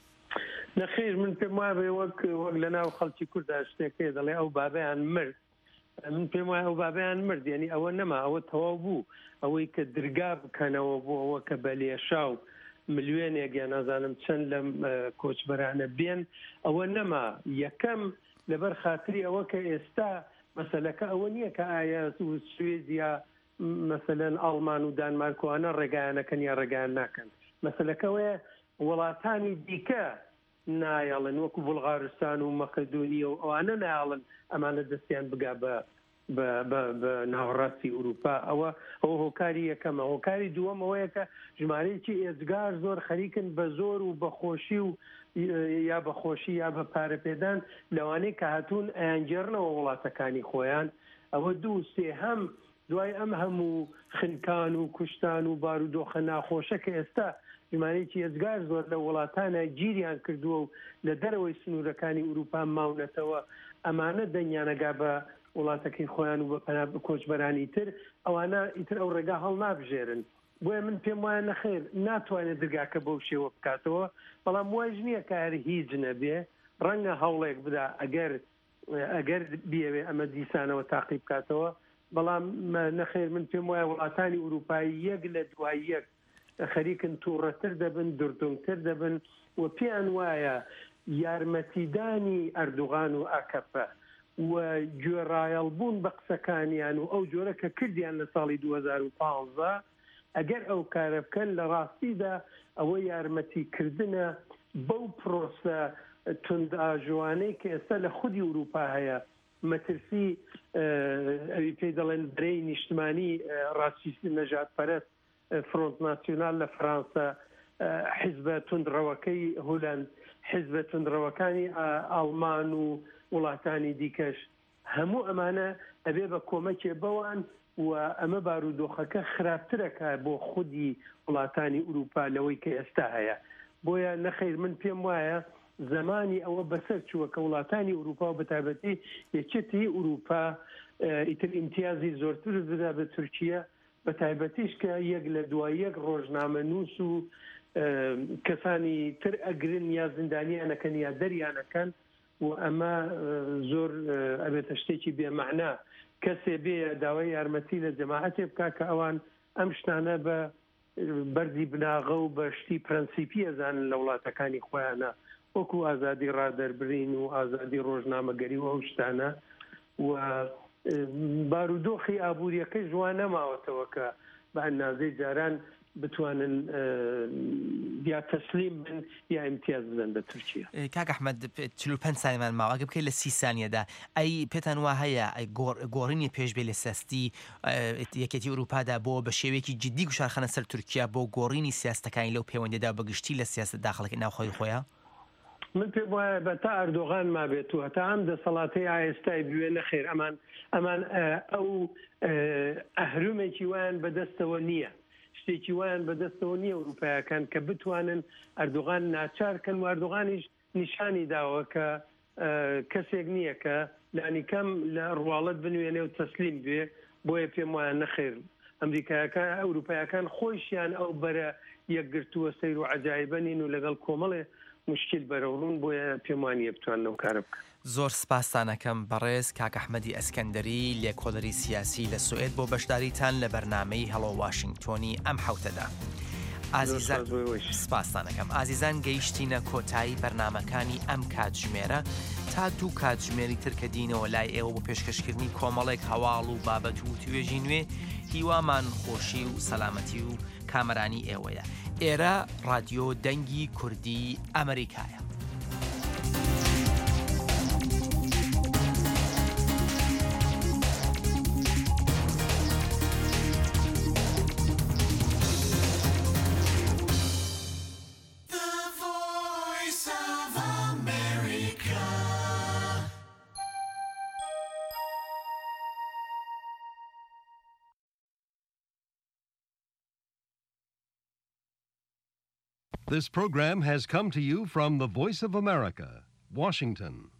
Q: نەخێر من پێم وابێ وەک وەک لە ناو خەڵکی کووردا شتێکێ دەڵێ ئەو بابیان مرد من پێم وایە ئەو بابیان مرد یعنی ئەوە نەما ئەوە تەواو بوو ئەوەی کە درگا بکەنەوە بۆ ئەوە کە بە لێشا و ملیێنێک یا نازانم چەند لە کۆچبەرانە بێن ئەوە نەما یەکەم لەبەر خاتری ئەوە کە ئێستا مەسەلەکە ئەوە نییە کە ئایا سوێدیا مەسەلەن ئەڵمان و دانمارکوانە ڕێگایانەکەن یا ڕێگایان ناکەن مەسەلەکەوەیە وڵاتانی دیکە نایەڵن وەکو بڵغارستان و مەقەدونیە و ئەوانە نایڵن ئەمانە دەستیان بگا بە بە ناوەڕاستی ئوروپا ئەوە ئەوە هۆکاری یەکەمە هۆکاری دووەمەوەیە کە ژمارەیەکی ئێزگار زۆر خەریکن بە زۆر و بەخۆشی و یا بەخۆشی یا بە پارەپێدان لەوانەیە کە هاتوون ئەیانجێڕنەوە وڵاتەکانی خۆیان ئەوە دوو سێ هەم دوای ئەم هەموو خنکان و کوشتان و بارودۆخە ناخۆشە کە ئێستا ژمارەیەکی ئێزگار زۆر لە وڵاتانە گیریان کردووە و لە دەرەوەی سنوورەکانی ئوروپا ماونەتەوە ئەمانە دەنگیانەگا بە وڵاتەکەی خۆیان و بە کۆچبەرانی تر ئەوانە ئیتر ئەو ڕێگا هەڵ نابژێرن بۆیە من پێم وایە نەخێر ناتوانێت دەرگاکە بەو شێوە بکاتەوە بەڵام وایژ نییە کە هەر هیچ نەبێ ڕەنگە هەوڵێک بدا ئەگەر ئەگەر بیاوێ ئەمە دیسانەوە تاقی بکاتەوە بەڵام نەخێر من پێم وایە وڵاتانی ئوروپایی یەک لە دوای یەک خەریکن تووڕەتر دەبن دردونتر دەبن و پێیان وایە یارمەتیدانی ئەردوغان و ئاکەپە و گوێڕایەڵبوون بە قسەکانیان و ئەو جۆرە کە کردیان لە ساڵی دوو هەزار و پانزە ئەگەر ئەو کارە بکەن لە ڕاستیدا ئەوە یارمەتیکردنە بەو پرۆسە توندئاژوانەی کە ئێستا لە خودی ئوروپا هەیە مەترسی ئەوی پێی دەڵێن برەی نیشتمانی ڕاستیسی نەژادپەرست فرۆنت ناسیۆنال لە فەرانسا حیزبە توندڕەوەکەی هۆلەند حیزبە توندڕەوەکانی ئەڵمان و وڵاتانی دیکەش هەموو ئەمانە ئەبێ بە کۆمەکێ بەوان و ئەمە بارودۆخەکە خراپترەکە بۆ خودی وڵاتانی ئوروپا لەوەی کە ئێستا هەیە بۆیە نەخیر من پێم وایە زمانی ئەوە بەسەر چووە کە وڵاتانی ئوروپا و بەتابەتی یەکێتی ئوروپا ئیتر ئیمتیازی زۆرتر بدا بە تورکیا بە تایبەتیش کە یەک لە دوای یەک ڕۆژنامە نووس و کەسانی تر ئەگرن یا زیندانیانەکەن یا دەریانەکەن و ئەمە زۆر ئەبێتە شتێکی بێمەعنا کەسێ بێ داوای یارمەتی لە جەماعەتێ بکا کە ئەوان ئەم شتانە بە بەردی بناغە و بە شتی پرەنسیپی ئەزانن لە وڵاتەکانی خۆیانە وەکو ئازادی ڕادەربرین و ئازادی ڕۆژنامەگەری و ئەو شتانە و بارودۆخی ئابوووریەکەی جوان نەماوەتەوە کە بە ئەندازەی جاران بتوانن یا تەسلیم بن یا ئیمتیاز بدەن بە تورکیا.
P: کاک ئەحمەد چل و پێنج سانیەمان ماوە ئەگە بکەیت لە سی سانیەدا ئەی پێتان وا هەیە گۆڕینی پێشبێ لە سەستی یەکێتی ئوروپادا بۆ بە شێوەیەکی جدی گوشارخەنە سەر تورکیا بۆ گۆڕینی سیاستەکانی لەو پەیوەندیدا بەگشتی لە سیاست داخڵەکەی ناوخۆی خۆیان؟
Q: من پێم وایە بە تا ئەردۆغان ما بێت و هەتا ئەم دەسەڵاتەی ئایستای بوێ نەخێر ئەمان ئەمان ئەو ئەهرومێکی وایان بەدەستەوە نییە شتێکی وایان بەدەستەوە نییە ئەوروپایەکان کە بتوانن ئەردۆغان ناچارکەن و ئەردۆغانیش نیشانی داوە کە کەسێک نییە کە لانیکەم لە ڕواڵەت بنوێنێ و تەسلیم بێ بۆیە پێم وایە نەخێر ئەمریکایەکان ئەوروپایەکان خۆشیان ئەو بەرە یەکگرتووە سەیر و عەجایبەنین و لەگەڵ کۆمەڵێ مشکل بەرەوڕون بۆیە پێم وانییە بتوانن ئەو کارە بکەن.
P: زۆر سپاسانەکەم بەڕێز کاک ئەحمەدی ئەسکەندەری لێکۆڵەری سیاسی لە سوئێد بۆ بەشداریتان لە بەرنامەی هەڵۆ واشنگتۆنی ئەم حوتەدا. ئازیزان سپاسانەکەم ئازیزان گەیشتینە کۆتایی بەرنامەکانی ئەم کاتژمێرە تا دوو کاتژمێری تر کە دینەوە لای ئێوە بۆ پێشکەشکردنی کۆمەڵێک هەواڵ و بابەت و توێژی نوێ هیوامان خۆشی و سەلامەتی و کامەرانی ئێوەیە. ئێرە ڕادیۆ دەنگی کوردی ئەمریکایە.
R: This program has come to you from the Voice of America, Washington.